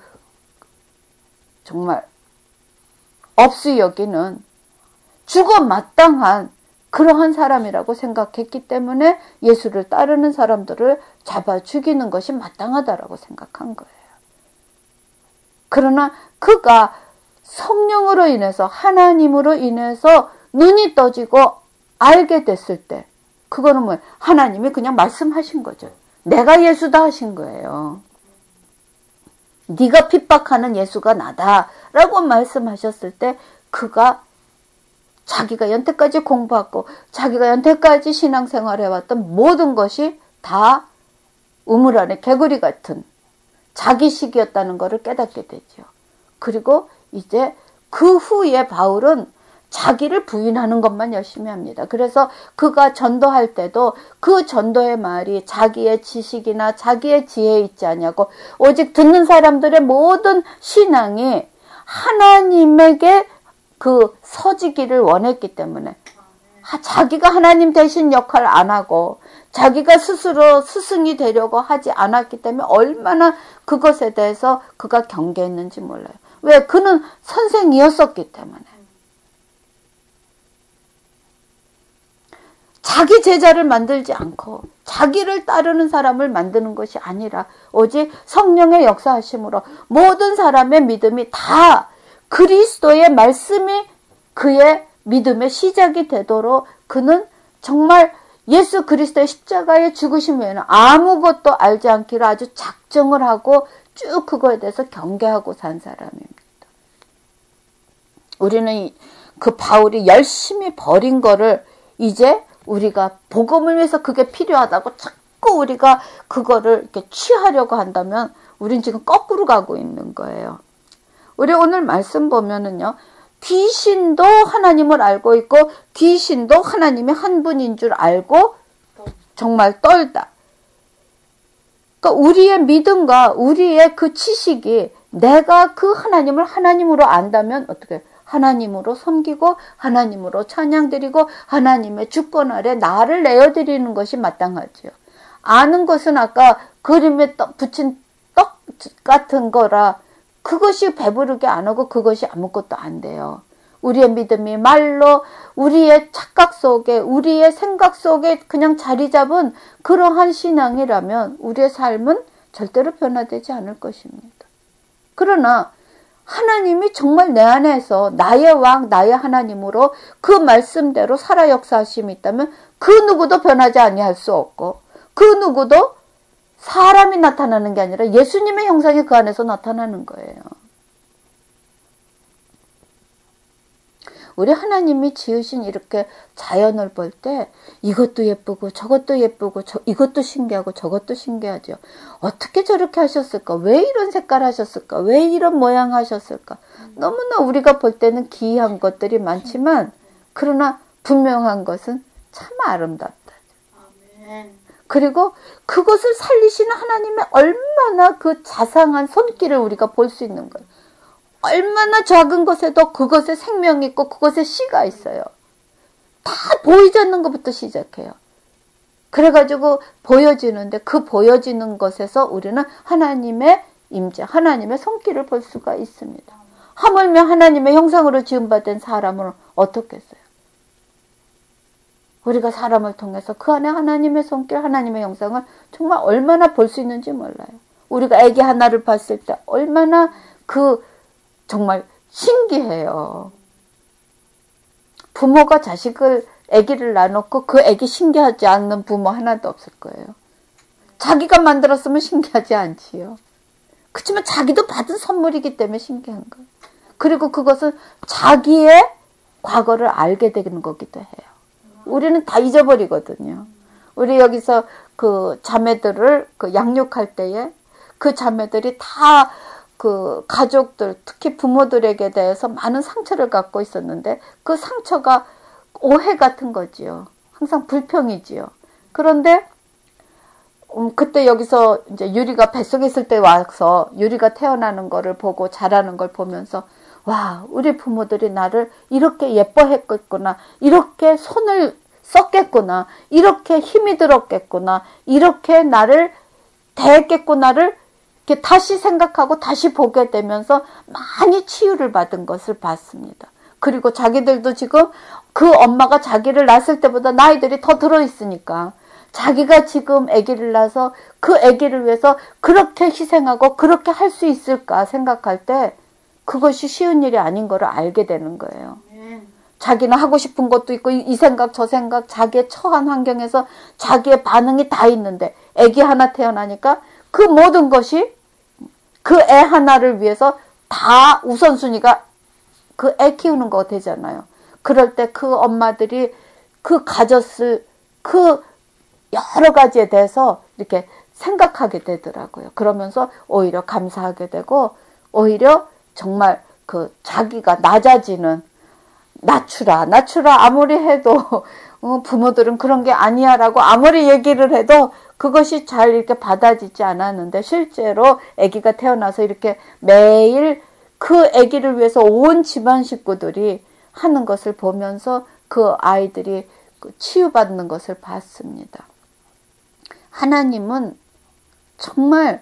S1: 정말 없이 여기는 죽어 마땅한 그러한 사람이라고 생각했기 때문에 예수를 따르는 사람들을 잡아 죽이는 것이 마땅하다라고 생각한 거예요. 그러나 그가 성령으로 인해서 하나님으로 인해서 눈이 떠지고 알게 됐을 때 그거는 뭐예요? 하나님이 그냥 말씀하신 거죠. 내가 예수다 하신 거예요. 네가 핍박하는 예수가 나다 라고 말씀하셨을 때 그가 자기가 연태까지 공부하고 자기가 연태까지 신앙생활 해왔던 모든 것이 다 우물 안에 개구리 같은 자기식이었다는 것을 깨닫게 되죠. 그리고 이제 그 후에 바울은 자기를 부인하는 것만 열심히 합니다. 그래서 그가 전도할 때도 그 전도의 말이 자기의 지식이나 자기의 지혜에 있지 않냐고, 오직 듣는 사람들의 모든 신앙이 하나님에게 그 서지기를 원했기 때문에, 자기가 하나님 대신 역할을 안 하고 자기가 스스로 스승이 되려고 하지 않았기 때문에 얼마나 그것에 대해서 그가 경계했는지 몰라요. 왜? 그는 선생이었었기 때문에. 자기 제자를 만들지 않고 자기를 따르는 사람을 만드는 것이 아니라 오직 성령의 역사하심으로 모든 사람의 믿음이 다 그리스도의 말씀이 그의 믿음의 시작이 되도록 그는 정말 예수 그리스도의 십자가의 죽으심 외에는 아무것도 알지 않기로 아주 작정을 하고 쭉 그거에 대해서 경계하고 산 사람입니다. 우리는 그 바울이 열심히 버린 거를 이제 우리가 복음을 위해서 그게 필요하다고 자꾸 우리가 그거를 이렇게 취하려고 한다면 우린 지금 거꾸로 가고 있는 거예요. 우리 오늘 말씀 보면은요, 귀신도 하나님을 알고 있고 귀신도 하나님이 한 분인 줄 알고 정말 떨다. 그러니까 우리의 믿음과 우리의 그 지식이 내가 그 하나님을 하나님으로 안다면 어떻게 하나님으로 섬기고 하나님으로 찬양드리고 하나님의 주권 아래 나를 내어드리는 것이 마땅하지요. 아는 것은 아까 그림에 떡, 붙인 떡 같은 거라 그것이 배부르게 안 하고 그것이 아무것도 안 돼요. 우리의 믿음이 말로 우리의 착각 속에 우리의 생각 속에 그냥 자리 잡은 그러한 신앙이라면 우리의 삶은 절대로 변화되지 않을 것입니다. 그러나 하나님이 정말 내 안에서 나의 왕 나의 하나님으로 그 말씀대로 살아 역사하심이 있다면 그 누구도 변하지 아니할 수 없고 그 누구도 사람이 나타나는 게 아니라 예수님의 형상이 그 안에서 나타나는 거예요. 우리 하나님이 지으신 이렇게 자연을 볼 때 이것도 예쁘고 저것도 예쁘고 저, 이것도 신기하고 저것도 신기하죠. 어떻게 저렇게 하셨을까? 왜 이런 색깔 하셨을까? 왜 이런 모양 하셨을까? 너무나 우리가 볼 때는 기이한 것들이 많지만 그러나 분명한 것은 참 아름답다. 아멘. 그리고 그것을 살리시는 하나님의 얼마나 그 자상한 손길을 우리가 볼 수 있는 거예요. 얼마나 작은 것에도 그것에 생명이 있고 그것에 씨가 있어요. 다 보이지 않는 것부터 시작해요. 그래가지고 보여지는데 그 보여지는 것에서 우리는 하나님의 임재, 하나님의 손길을 볼 수가 있습니다. 하물며 하나님의 형상으로 지음받은 사람은 어떻겠어요? 우리가 사람을 통해서 그 안에 하나님의 손길, 하나님의 형상을 정말 얼마나 볼 수 있는지 몰라요. 우리가 아기 하나를 봤을 때 얼마나 그 정말 신기해요. 부모가 자식을 아기를 낳아놓고 그 아기 신기하지 않는 부모 하나도 없을 거예요. 자기가 만들었으면 신기하지 않지요. 그렇지만 자기도 받은 선물이기 때문에 신기한 거예요. 그리고 그것은 자기의 과거를 알게 되는 거기도 해요. 우리는 다 잊어버리거든요. 우리 여기서 그 자매들을 그 양육할 때에 그 자매들이 다 그 가족들, 특히 부모들에게 대해서 많은 상처를 갖고 있었는데 그 상처가 오해 같은 거지요. 항상 불평이지요. 그런데 음, 그때 여기서 이제 유리가 뱃속에 있을 때 와서 유리가 태어나는 거를 보고 자라는 걸 보면서 와, 우리 부모들이 나를 이렇게 예뻐했겠구나, 이렇게 손을 썼겠구나, 이렇게 힘이 들었겠구나, 이렇게 나를 대했겠구나를 이렇게 다시 생각하고 다시 보게 되면서 많이 치유를 받은 것을 봤습니다. 그리고 자기들도 지금 그 엄마가 자기를 낳았을 때보다 나이들이 더 들어있으니까 자기가 지금 아기를 낳아서 그 아기를 위해서 그렇게 희생하고 그렇게 할 수 있을까 생각할 때 그것이 쉬운 일이 아닌 거를 알게 되는 거예요. 자기는 하고 싶은 것도 있고 이 생각 저 생각 자기의 처한 환경에서 자기의 반응이 다 있는데 애기 하나 태어나니까 그 모든 것이 그 애 하나를 위해서 다 우선순위가 그 애 키우는 거 되잖아요. 그럴 때 그 엄마들이 그 가졌을 그 여러 가지에 대해서 이렇게 생각하게 되더라고요. 그러면서 오히려 감사하게 되고 오히려 정말 그 자기가 낮아지는 낮추라 낮추라 아무리 해도 어, 부모들은 그런 게 아니야 라고 아무리 얘기를 해도 그것이 잘 이렇게 받아지지 않았는데 실제로 아기가 태어나서 이렇게 매일 그 아기를 위해서 온 집안 식구들이 하는 것을 보면서 그 아이들이 치유받는 것을 봤습니다. 하나님은 정말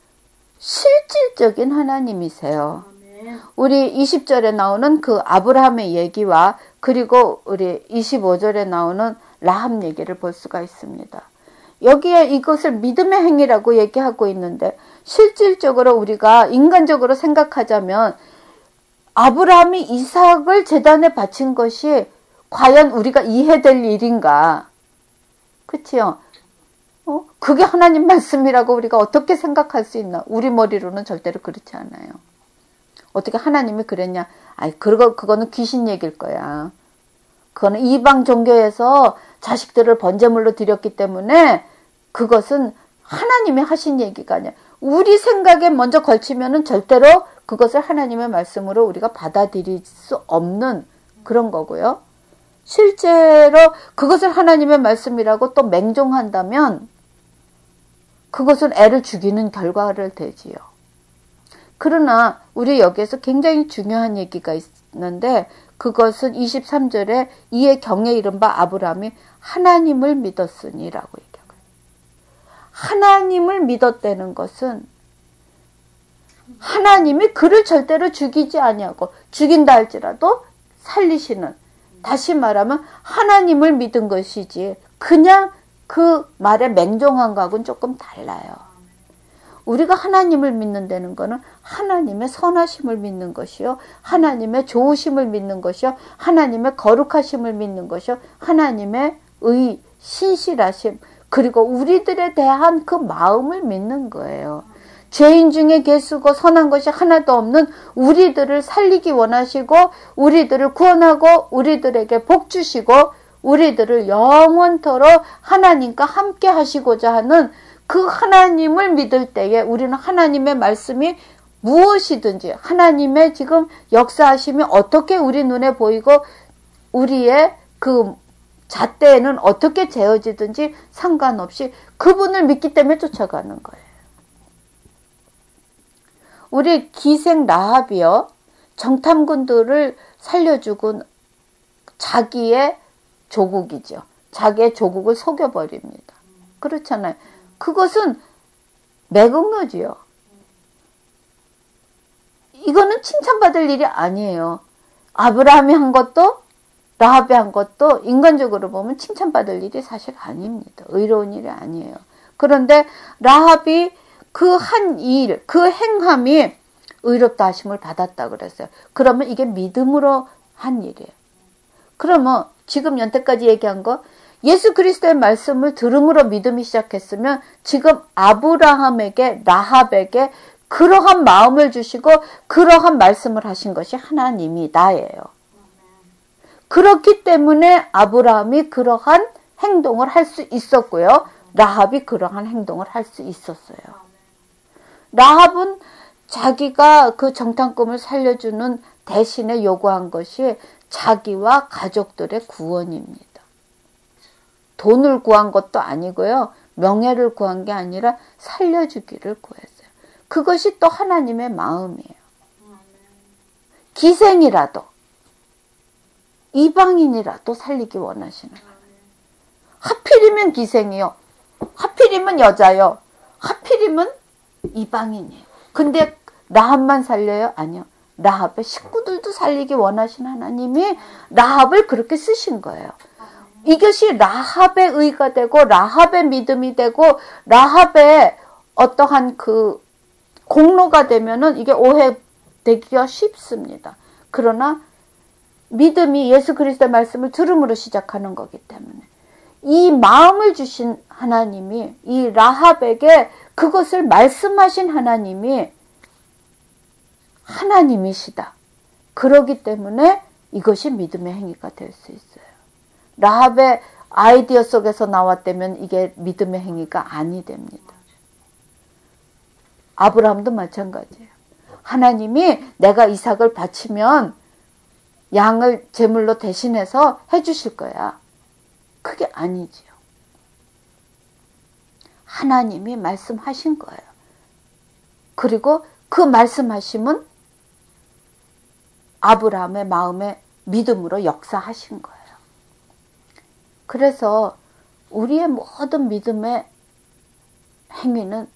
S1: 실질적인 하나님이세요. 우리 이십 절에 나오는 그 아브라함의 얘기와 그리고 우리 이십오 절에 나오는 라합 얘기를 볼 수가 있습니다. 여기에 이것을 믿음의 행위라고 얘기하고 있는데 실질적으로 우리가 인간적으로 생각하자면 아브라함이 이삭을 제단에 바친 것이 과연 우리가 이해될 일인가? 그치요? 어? 그게 하나님 말씀이라고 우리가 어떻게 생각할 수 있나? 우리 머리로는 절대로 그렇지 않아요. 어떻게 하나님이 그랬냐? 아이, 그거, 그거는 귀신 얘기일 거야. 그거는 이방 종교에서 자식들을 번제물로 드렸기 때문에 그것은 하나님이 하신 얘기가 아니야. 우리 생각에 먼저 걸치면은 절대로 그것을 하나님의 말씀으로 우리가 받아들일 수 없는 그런 거고요. 실제로 그것을 하나님의 말씀이라고 또 맹종한다면 그것은 애를 죽이는 결과를 되지요. 그러나 우리 여기에서 굉장히 중요한 얘기가 있는데 그것은 이십삼 절에 이에 경에 이른 바 아브라함이 하나님을 믿었으니라고 얘기하고 하나님을 믿었다는 것은 하나님이 그를 절대로 죽이지 아니하고 죽인다 할지라도 살리시는 다시 말하면 하나님을 믿은 것이지 그냥 그 말에 맹종한 거하고는 조금 달라요. 우리가 하나님을 믿는다는 것은 하나님의 선하심을 믿는 것이요. 하나님의 좋으심을 믿는 것이요. 하나님의 거룩하심을 믿는 것이요. 하나님의 의, 신실하심 그리고 우리들에 대한 그 마음을 믿는 거예요. 죄인 중에 계수고 선한 것이 하나도 없는 우리들을 살리기 원하시고 우리들을 구원하고 우리들에게 복 주시고 우리들을 영원토록 하나님과 함께 하시고자 하는 그 하나님을 믿을 때에 우리는 하나님의 말씀이 무엇이든지 하나님의 지금 역사하심이 어떻게 우리 눈에 보이고 우리의 그 잣대에는 어떻게 재어지든지 상관없이 그분을 믿기 때문에 쫓아가는 거예요. 우리 기생 라합이요. 정탐꾼들을 살려주고 자기의 조국이죠. 자기의 조국을 속여버립니다. 그렇잖아요. 그것은 매국노지요. 이거는 칭찬받을 일이 아니에요. 아브라함이 한 것도 라합이 한 것도 인간적으로 보면 칭찬받을 일이 사실 아닙니다. 의로운 일이 아니에요. 그런데 라합이 그 한 일, 그 행함이 의롭다 하심을 받았다 그랬어요. 그러면 이게 믿음으로 한 일이에요. 그러면 지금 연태까지 얘기한 거 예수 그리스도의 말씀을 들음으로 믿음이 시작했으면 지금 아브라함에게 라합에게 그러한 마음을 주시고 그러한 말씀을 하신 것이 하나님이다예요. 그렇기 때문에 아브라함이 그러한 행동을 할 수 있었고요. 라합이 그러한 행동을 할 수 있었어요. 라합은 자기가 그 정탐꾼을 살려주는 대신에 요구한 것이 자기와 가족들의 구원입니다. 돈을 구한 것도 아니고요. 명예를 구한 게 아니라 살려주기를 구했어요. 그것이 또 하나님의 마음이에요. 기생이라도 이방인이라도 살리기 원하시는 거예요. 하필이면 기생이요. 하필이면 여자요. 하필이면 이방인이에요. 근데 라합만 살려요? 아니요. 라합의 식구들도 살리기 원하신 하나님이 라합을 그렇게 쓰신 거예요. 이것이 라합의 의가 되고 라합의 믿음이 되고 라합의 어떠한 그 공로가 되면은 이게 오해되기가 쉽습니다. 그러나 믿음이 예수 그리스도의 말씀을 들음으로 시작하는 거기 때문에 이 마음을 주신 하나님이, 이 라합에게 그것을 말씀하신 하나님이 하나님이시다. 그러기 때문에 이것이 믿음의 행위가 될 수 있어요. 라합의 아이디어 속에서 나왔다면 이게 믿음의 행위가 아니 됩니다. 아브라함도 마찬가지예요. 하나님이 내가 이삭을 바치면 양을 제물로 대신해서 해주실 거야. 그게 아니지요. 하나님이 말씀하신 거예요. 그리고 그 말씀하심은 아브라함의 마음에 믿음으로 역사하신 거예요. 그래서 우리의 모든 믿음의 행위는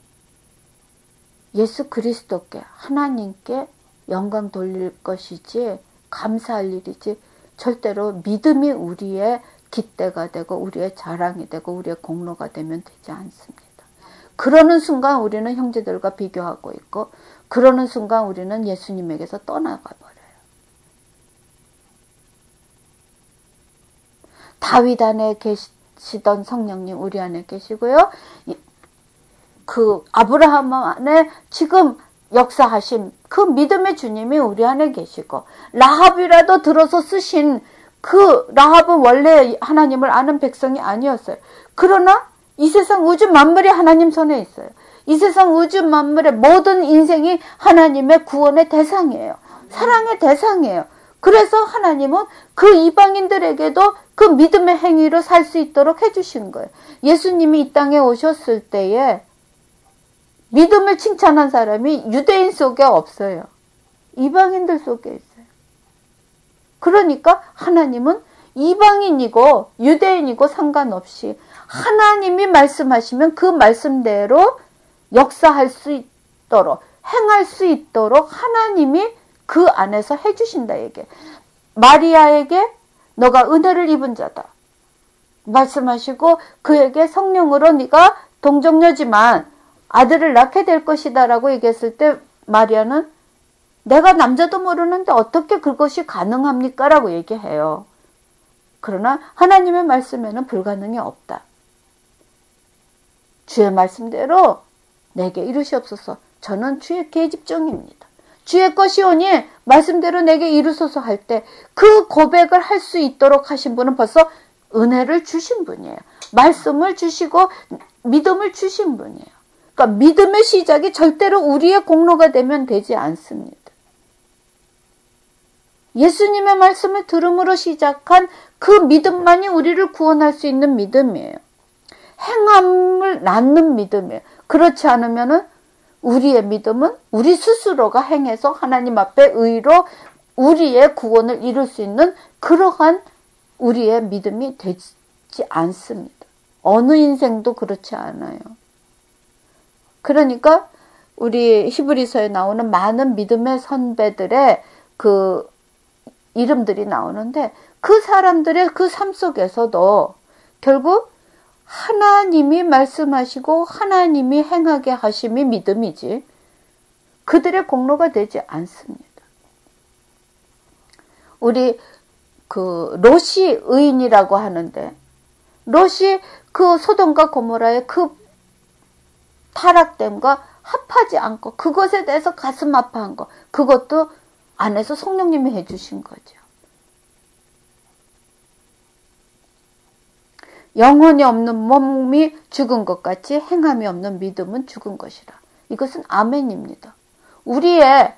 S1: 예수 그리스도께, 하나님께 영광 돌릴 것이지 감사할 일이지 절대로 믿음이 우리의 깃대가 되고 우리의 자랑이 되고 우리의 공로가 되면 되지 않습니다. 그러는 순간 우리는 형제들과 비교하고 있고 그러는 순간 우리는 예수님에게서 떠나가 버려요. 다윗 안에 계시던 성령님 우리 안에 계시고요. 그 아브라함 안에 지금 역사하신 그 믿음의 주님이 우리 안에 계시고 라합이라도 들어서 쓰신 그 라합은 원래 하나님을 아는 백성이 아니었어요. 그러나 이 세상 우주 만물이 하나님 손에 있어요. 이 세상 우주 만물의 모든 인생이 하나님의 구원의 대상이에요. 사랑의 대상이에요. 그래서 하나님은 그 이방인들에게도 그 믿음의 행위로 살 수 있도록 해주신 거예요. 예수님이 이 땅에 오셨을 때에 믿음을 칭찬한 사람이 유대인 속에 없어요. 이방인들 속에 있어요. 그러니까 하나님은 이방인이고 유대인이고 상관없이 하나님이 말씀하시면 그 말씀대로 역사할 수 있도록 행할 수 있도록 하나님이 그 안에서 해주신다 얘기해. 마리아에게 너가 은혜를 입은 자다 말씀하시고 그에게 성령으로 네가 동정녀지만 아들을 낳게 될 것이다 라고 얘기했을 때 마리아는 내가 남자도 모르는데 어떻게 그것이 가능합니까? 라고 얘기해요. 그러나 하나님의 말씀에는 불가능이 없다. 주의 말씀대로 내게 이루시옵소서. 저는 주의 계집종입니다. 주의 것이오니 말씀대로 내게 이루소서 할 때 그 고백을 할 수 있도록 하신 분은 벌써 은혜를 주신 분이에요. 말씀을 주시고 믿음을 주신 분이에요. 그러니까 믿음의 시작이 절대로 우리의 공로가 되면 되지 않습니다. 예수님의 말씀을 들음으로 시작한 그 믿음만이 우리를 구원할 수 있는 믿음이에요. 행함을 낳는 믿음이에요. 그렇지 않으면은 우리의 믿음은 우리 스스로가 행해서 하나님 앞에 의로 우리의 구원을 이룰 수 있는 그러한 우리의 믿음이 되지 않습니다. 어느 인생도 그렇지 않아요. 그러니까 우리 히브리서에 나오는 많은 믿음의 선배들의 그 이름들이 나오는데 그 사람들의 그 삶 속에서도 결국 하나님이 말씀하시고 하나님이 행하게 하심이 믿음이지 그들의 공로가 되지 않습니다. 우리 그 롯이 의인이라고 하는데 롯이 그 소돔과 고모라의 그 타락됨과 합하지 않고 그것에 대해서 가슴 아파한 거 그것도 안에서 성령님이 해주신 거죠. 영혼이 없는 몸이 죽은 것 같이 행함이 없는 믿음은 죽은 것이라. 이것은 아멘입니다. 우리의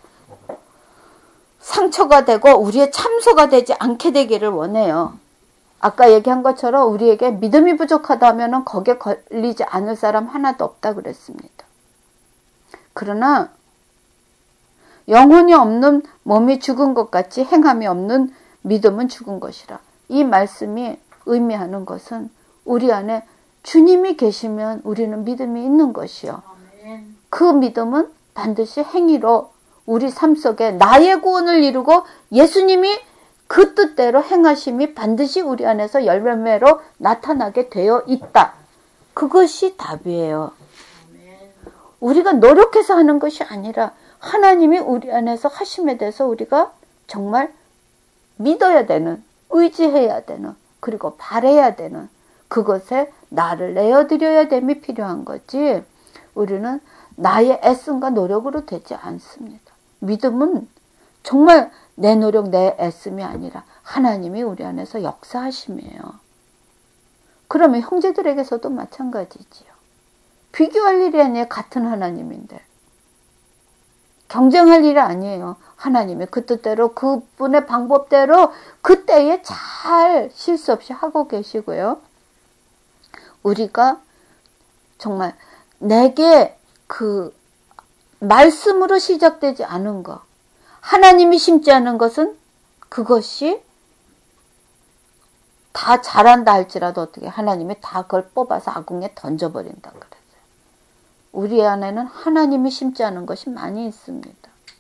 S1: 상처가 되고 우리의 참소가 되지 않게 되기를 원해요. 아까 얘기한 것처럼 우리에게 믿음이 부족하다면 거기에 걸리지 않을 사람 하나도 없다 그랬습니다. 그러나 영혼이 없는 몸이 죽은 것 같이 행함이 없는 믿음은 죽은 것이라. 이 말씀이 의미하는 것은 우리 안에 주님이 계시면 우리는 믿음이 있는 것이요. 그 믿음은 반드시 행위로 우리 삶 속에 나의 구원을 이루고 예수님이 그 뜻대로 행하심이 반드시 우리 안에서 열매로 나타나게 되어 있다. 그것이 답이에요. 우리가 노력해서 하는 것이 아니라 하나님이 우리 안에서 하심에 대해서 우리가 정말 믿어야 되는, 의지해야 되는, 그리고 바라야 되는 그것에 나를 내어드려야 됨이 필요한 거지, 우리는 나의 애씀과 노력으로 되지 않습니다. 믿음은 정말 내 노력, 내 애씀이 아니라 하나님이 우리 안에서 역사하심이에요. 그러면 형제들에게서도 마찬가지지요. 비교할 일이 아니에요. 같은 하나님인데. 경쟁할 일이 아니에요. 하나님이 그 뜻대로, 그분의 방법대로 그때에 잘 실수 없이 하고 계시고요. 우리가 정말 내게 그 말씀으로 시작되지 않은 것, 하나님이 심지 않은 것은 그것이 다 잘한다 할지라도 어떻게 하나님이 다 그걸 뽑아서 아궁에 던져버린다 그랬어요. 우리 안에는 하나님이 심지 않은 것이 많이 있습니다.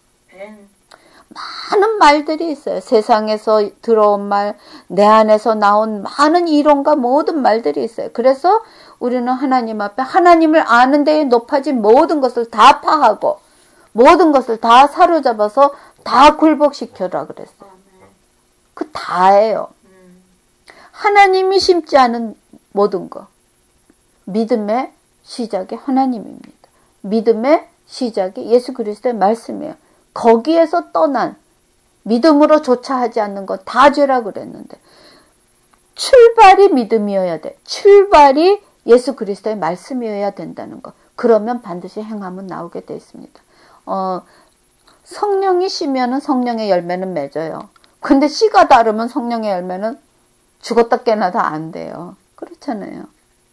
S1: 많은 말들이 있어요. 세상에서 들어온 말, 내 안에서 나온 많은 이론과 모든 말들이 있어요. 그래서 우리는 하나님 앞에 하나님을 아는 데에 높아진 모든 것을 다 파하고 모든 것을 다 사로잡아서 다 굴복시켜라 그랬어요. 그 다예요. 하나님이 심지 않은 모든 것. 믿음의 시작이 하나님입니다. 믿음의 시작이 예수 그리스도의 말씀이에요. 거기에서 떠난 믿음으로 조차하지 않는 것 다 죄라 그랬는데 출발이 믿음이어야 돼. 출발이 예수 그리스도의 말씀이어야 된다는 것. 그러면 반드시 행함은 나오게 돼 있습니다. 어, 성령이 씨면은 성령의 열매는 맺어요. 근데 씨가 다르면 성령의 열매는 죽었다 깨나다 안 돼요. 그렇잖아요.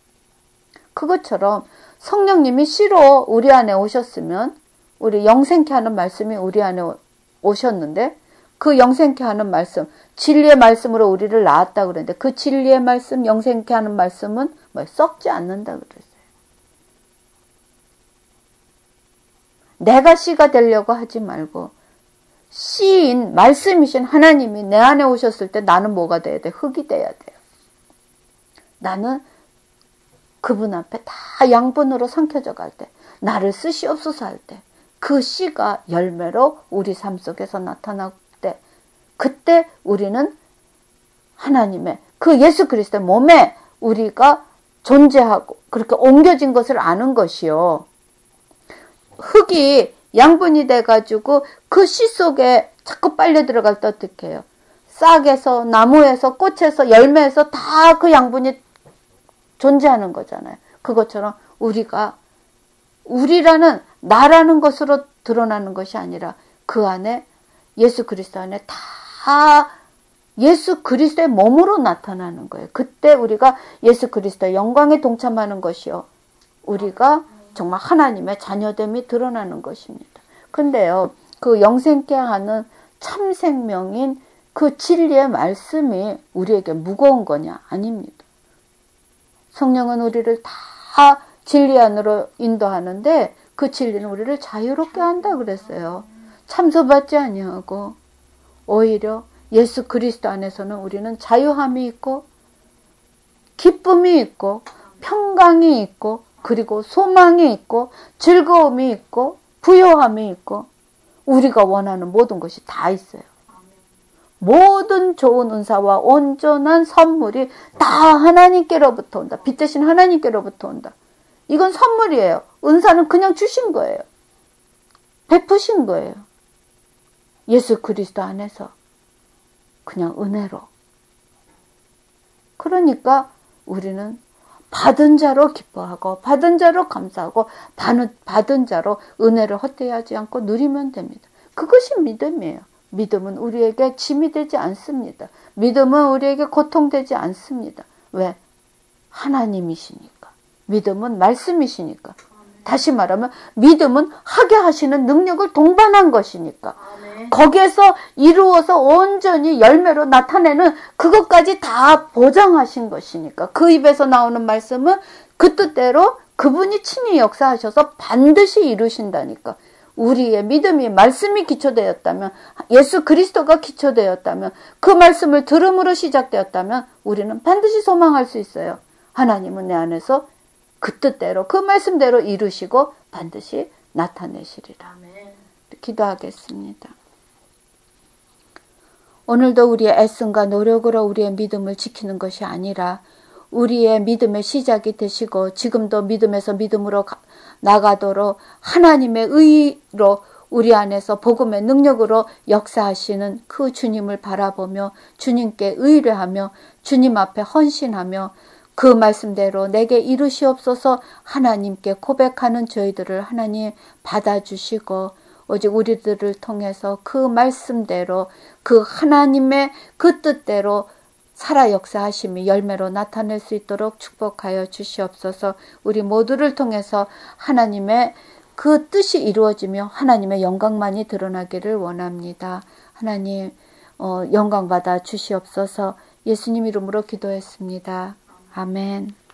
S1: 그것처럼 성령님이 씨로 우리 안에 오셨으면 우리 영생케 하는 말씀이 우리 안에 오셨는데 그 영생케 하는 말씀, 진리의 말씀으로 우리를 낳았다 그랬는데 그 진리의 말씀, 영생케 하는 말씀은 뭐 썩지 않는다 그랬어요. 내가 씨가 되려고 하지 말고 씨인 말씀이신 하나님이 내 안에 오셨을 때 나는 뭐가 돼야 돼? 흙이 돼야 돼요. 나는 그분 앞에 다 양분으로 삼켜져 갈 때, 나를 쓰시옵소서 할 때, 그 씨가 열매로 우리 삶 속에서 나타날 때, 그때 우리는 하나님의 그 예수 그리스도의 몸에 우리가 존재하고 그렇게 옮겨진 것을 아는 것이요. 흙이 양분이 돼가지고 그 씨 속에 자꾸 빨려 들어갈 때 어떻게 해요? 싹에서, 나무에서, 꽃에서, 열매에서 다 그 양분이 존재하는 거잖아요. 그것처럼 우리가 우리라는 나라는 것으로 드러나는 것이 아니라 그 안에 예수 그리스도 안에 다 예수 그리스도의 몸으로 나타나는 거예요. 그때 우리가 예수 그리스도의 영광에 동참하는 것이요. 우리가 정말 하나님의 자녀됨이 드러나는 것입니다. 근데요, 그 영생케 하는 참 생명인 그 진리의 말씀이 우리에게 무거운 거냐? 아닙니다. 성령은 우리를 다 진리 안으로 인도하는데 그 진리는 우리를 자유롭게 한다 그랬어요. 참소받지 아니하고 오히려 예수 그리스도 안에서는 우리는 자유함이 있고 기쁨이 있고 평강이 있고 그리고 소망이 있고 즐거움이 있고 부요함이 있고 우리가 원하는 모든 것이 다 있어요. 모든 좋은 은사와 온전한 선물이 다 하나님께로부터 온다. 빛 대신 하나님께로부터 온다. 이건 선물이에요. 은사는 그냥 주신 거예요. 베푸신 거예요. 예수 그리스도 안에서 그냥 은혜로. 그러니까 우리는 받은 자로 기뻐하고 받은 자로 감사하고 받은 자로 은혜를 헛되이 않고 누리면 됩니다. 그것이 믿음이에요. 믿음은 우리에게 짐이 되지 않습니다. 믿음은 우리에게 고통되지 않습니다. 왜? 하나님이시니까. 믿음은 말씀이시니까. 다시 말하면 믿음은 하게 하시는 능력을 동반한 것이니까. 거기에서 이루어서 온전히 열매로 나타내는 그것까지 다 보장하신 것이니까. 그 입에서 나오는 말씀은 그 뜻대로 그분이 친히 역사하셔서 반드시 이루신다니까. 우리의 믿음이 말씀이 기초되었다면, 예수 그리스도가 기초되었다면, 그 말씀을 들음으로 시작되었다면 우리는 반드시 소망할 수 있어요. 하나님은 내 안에서 그 뜻대로 그 말씀대로 이루시고 반드시 나타내시리라. 아멘. 기도하겠습니다. 오늘도 우리의 애씀과 노력으로 우리의 믿음을 지키는 것이 아니라 우리의 믿음의 시작이 되시고 지금도 믿음에서 믿음으로 가, 나가도록 하나님의 의로 우리 안에서 복음의 능력으로 역사하시는 그 주님을 바라보며 주님께 의뢰하며 주님 앞에 헌신하며 그 말씀대로 내게 이루시옵소서 하나님께 고백하는 저희들을 하나님 받아주시고 오직 우리들을 통해서 그 말씀대로 그 하나님의 그 뜻대로 살아 역사하심이 열매로 나타낼 수 있도록 축복하여 주시옵소서. 우리 모두를 통해서 하나님의 그 뜻이 이루어지며 하나님의 영광만이 드러나기를 원합니다. 하나님 어, 영광받아 주시옵소서. 예수님 이름으로 기도했습니다. 아멘.